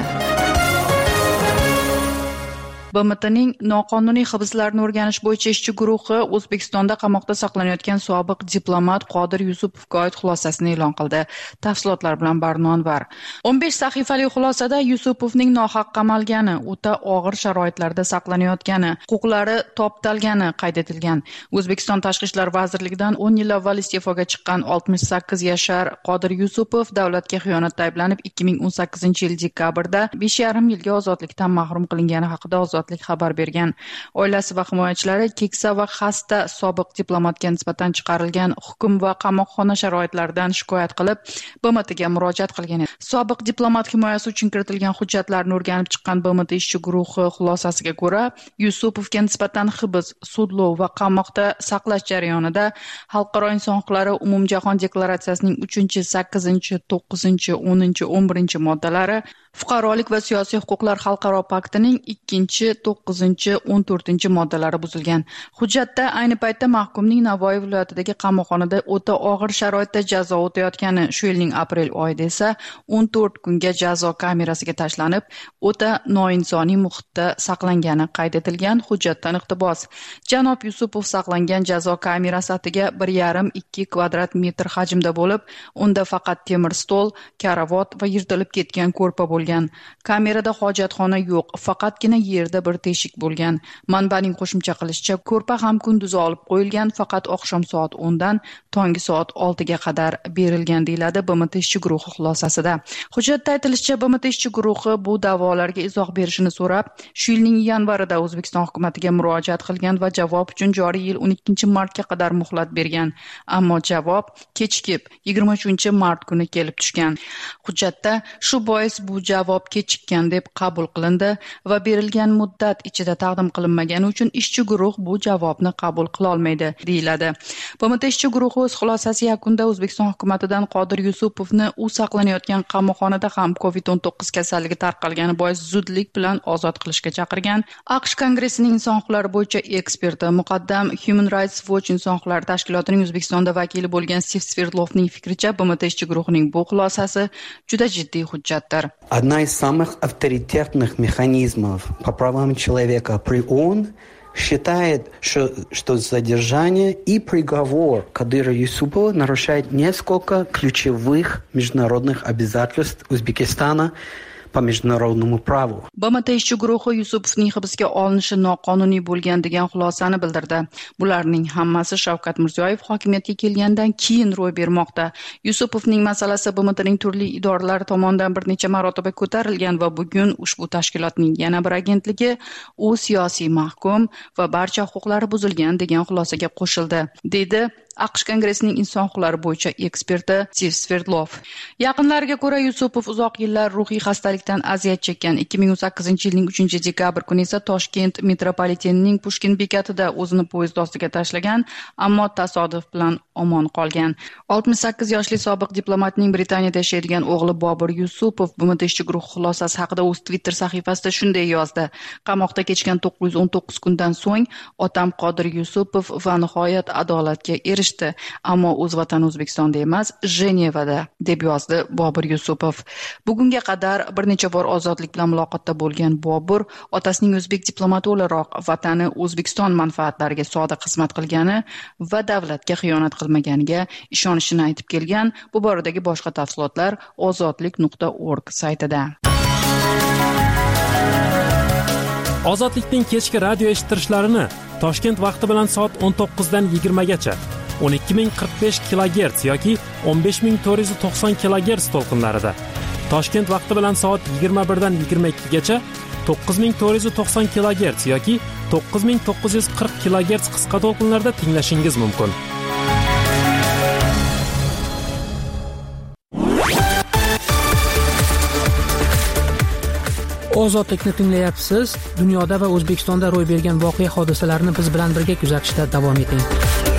B M Tning noqonuniy hibslarni o'rganish bo'yicha ishchi guruhi O'zbekistonda qamoqda saqlanayotgan sobiq diplomat Qodir Yusupovga oid xulosasini e'lon qildi. Tafsilotlar bilan Barno Anvar. o'n besh sahifali xulosada Yusupovning nohaq qamalgani, o'ta og'ir sharoitlarda saqlanayotgani, huquqlari toptalgani qayd etilgan. O'zbekiston Tashqi ishlar vazirligidan o'n yil avval iste'foga chiqqan oltmish sakkiz yashar Qodir Yusupov davlatga xiyonatda ayblanib ikki ming o'n sakkizinchi yil dekabrda besh yarim yilga ozodlikdan mahrum qilingani haqida ozod xabar bergan. Oilasi va himoyachilari keksa va xasta sobiq diplomatga nisbatan chiqarilgan hukm va qamoqxona sharoitlaridan shikoyat qilib, B M Tga murojaat qilgan edi. Sobiq diplomat himoyasi uchun kiritilgan hujjatlarni o'rganib chiqqan B M T ishchi guruhi xulosasiga ko'ra, Yusupovga nisbatan hibs, sudlov va qamoqda saqlash jarayonida Xalqaro inson huquqlari umumjahon deklaratsiyasining uchinchi, sakkizinchi, to'qqizinchi, o'ninchi, o'n birinchi moddalari, Fuqarolik va siyosiy huquqlar xalqaro paktining ikkinchi, to'qqizinchi, o'n to'rtinchi moddalari buzilgan. Hujjatda ayni paytda mahkumning Navoiy viloyatidagi qamoqxonada o'ta og'ir sharoitda jazo o'tayotgani, shu yilning aprel oyida esa o'n to'rt kunga jazo kamerasiga tashlanib, o'ta noinsoniy muhitda saqlangani qayd etilgan. Hujjatdan iqtibos: Janob Yusupov saqlangan jazo kamerasi atiga bir yarim ikki kvadrat metr hajmda bo'lib, unda faqat temir stol, karavot va yirtilib ketgan ko'rpa bo'lgan. Kamerada hojatxona yo'q, faqatgina yerda bir teshik bo'lgan. Manbaning qo'shimcha qilishicha, ko'rpa ham kunduzi olib qo'yilgan, faqat oqshom soat o'ndan tongi soat oltiga qadar berilgan, deyiladi B M T ishchi guruhi xulosasida. Hujjatda aytilishicha, B M T ishchi guruhi bu da'volarga izoh berishini so'rab, shu yilning yanvarida O'zbekiston hukumatiga murojaat qilgan va javob uchun joriy yil o'n ikkinchi martga qadar muhlat bergan. Ammo javob kechikib yigirma uchinchi mart kuni kelib tushgan. Hujjatda shu bois bu javob kechikkan deb qabul qilindi va berilgan muddat ichida taqdim qilinmagani uchun ishchi guruh bu javobni qabul qila olmaydi, deyiladi. B M T ishchi guruhi o'z xulosasi yakunida O'zbekiston hukumatidan Qodir Yusupovni u saqlanayotgan qamoqxonada ham kovid o'n to'qqiz kasalligi tarqalgani bois zudlik bilan ozod qilishga chaqirgan. AQSh Kongressining inson huquqlari bo'yicha eksperti, muqaddam Human Rights Watch inson huquqlari tashkilotining O'zbekistonda vakili bo'lgan Stiv Sverdlovning fikricha, B M T ishchi guruhining bu xulosasi juda jiddiy hujjatdir. Одна из самых авторитетных механизмов по правам человека при ООН считает, что, что задержание и приговор Кадыра Юсупова нарушает несколько ключевых международных обязательств Узбекистана по международному праву. B M T ishchi guruhi Yusupovning hibsga olinishi noqonuniy bo'lgan degan xulosani bildirdi. Bularning hammasi Shavkat Mirziyoyev hokimiyatga kelgandan keyin ro'y bermoqda. Yusupovning masalasi B M Tning turli idoralari tomonidan bir necha marotaba ko'tarilgan va bugun ushbu tashkilotning yana bir agentligi u siyosiy mahkum va barcha huquqlari buzilgan degan xulosaga qo'shildi, dedi AQSh Kongressining inson huquqlari bo'yicha eksperti Stiv Sverdlov. Yaqinlariga ko'ra, Yusupov uzoq yillar ruhiy xastalikdan aziyat chekkan. ikki ming o'n sakkizinchi yilning uchinchi dekabr kuni esa Toshkent metropolitenining Pushkin bekatida o'zini poyezd ostiga tashlagan, ammo tasodif bilan omon qolgan. oltmish sakkiz yoshli sobiq diplomatning Britaniyada yashaydigan o'g'li Bobur Yusupov B M T ishchi guruh xulosasi haqida o'z Twitter sahifasida shunday yozdi: qamoqda kechgan to'qqiz yuz o'n to'qqiz kundan so'ng otam Qodir Yusupov va nihoyat adolatga erishdi, ammo o'z vatani O'zbekistonda emas, Jenevada, deb yozdi Bobur Yusupov. Bugunga qadar bir necha bor ozodlik bilan muloqotda bo'lgan Bobur otasining o'zbek diplomati o'laroq vatani O'zbekiston manfaatlariga sodiq xizmat qilgani va davlatga xiyonat qilmaganiga ishonishini aytib kelgan. Bu boradagi boshqa tafsilotlar ozodlik nuqta org saytida. Ozodlikning kechki radio eshittirishlarini Toshkent vaqti bilan soat o'n to'qqizdan yigirmagacha o'n ikki ming qirq besh kilogerts yoki o'n besh ming to'rt yuz to'qson kilogerts to'lqinlarida, Toshkent vaqti bilan soat yigirma birdan yigirma ikkigacha to'qqiz ming to'rt yuz to'qson kilogerts yoki to'qqiz ming to'qqiz yuz qirq kilogerts qisqa to'lqinlarda tinglashingiz mumkin. Ozodlikni tinglayapsiz. Dunyoda va O'zbekistonda ro'y bergan voqea hodisalarni biz bilan birga kuzatishda davom eting.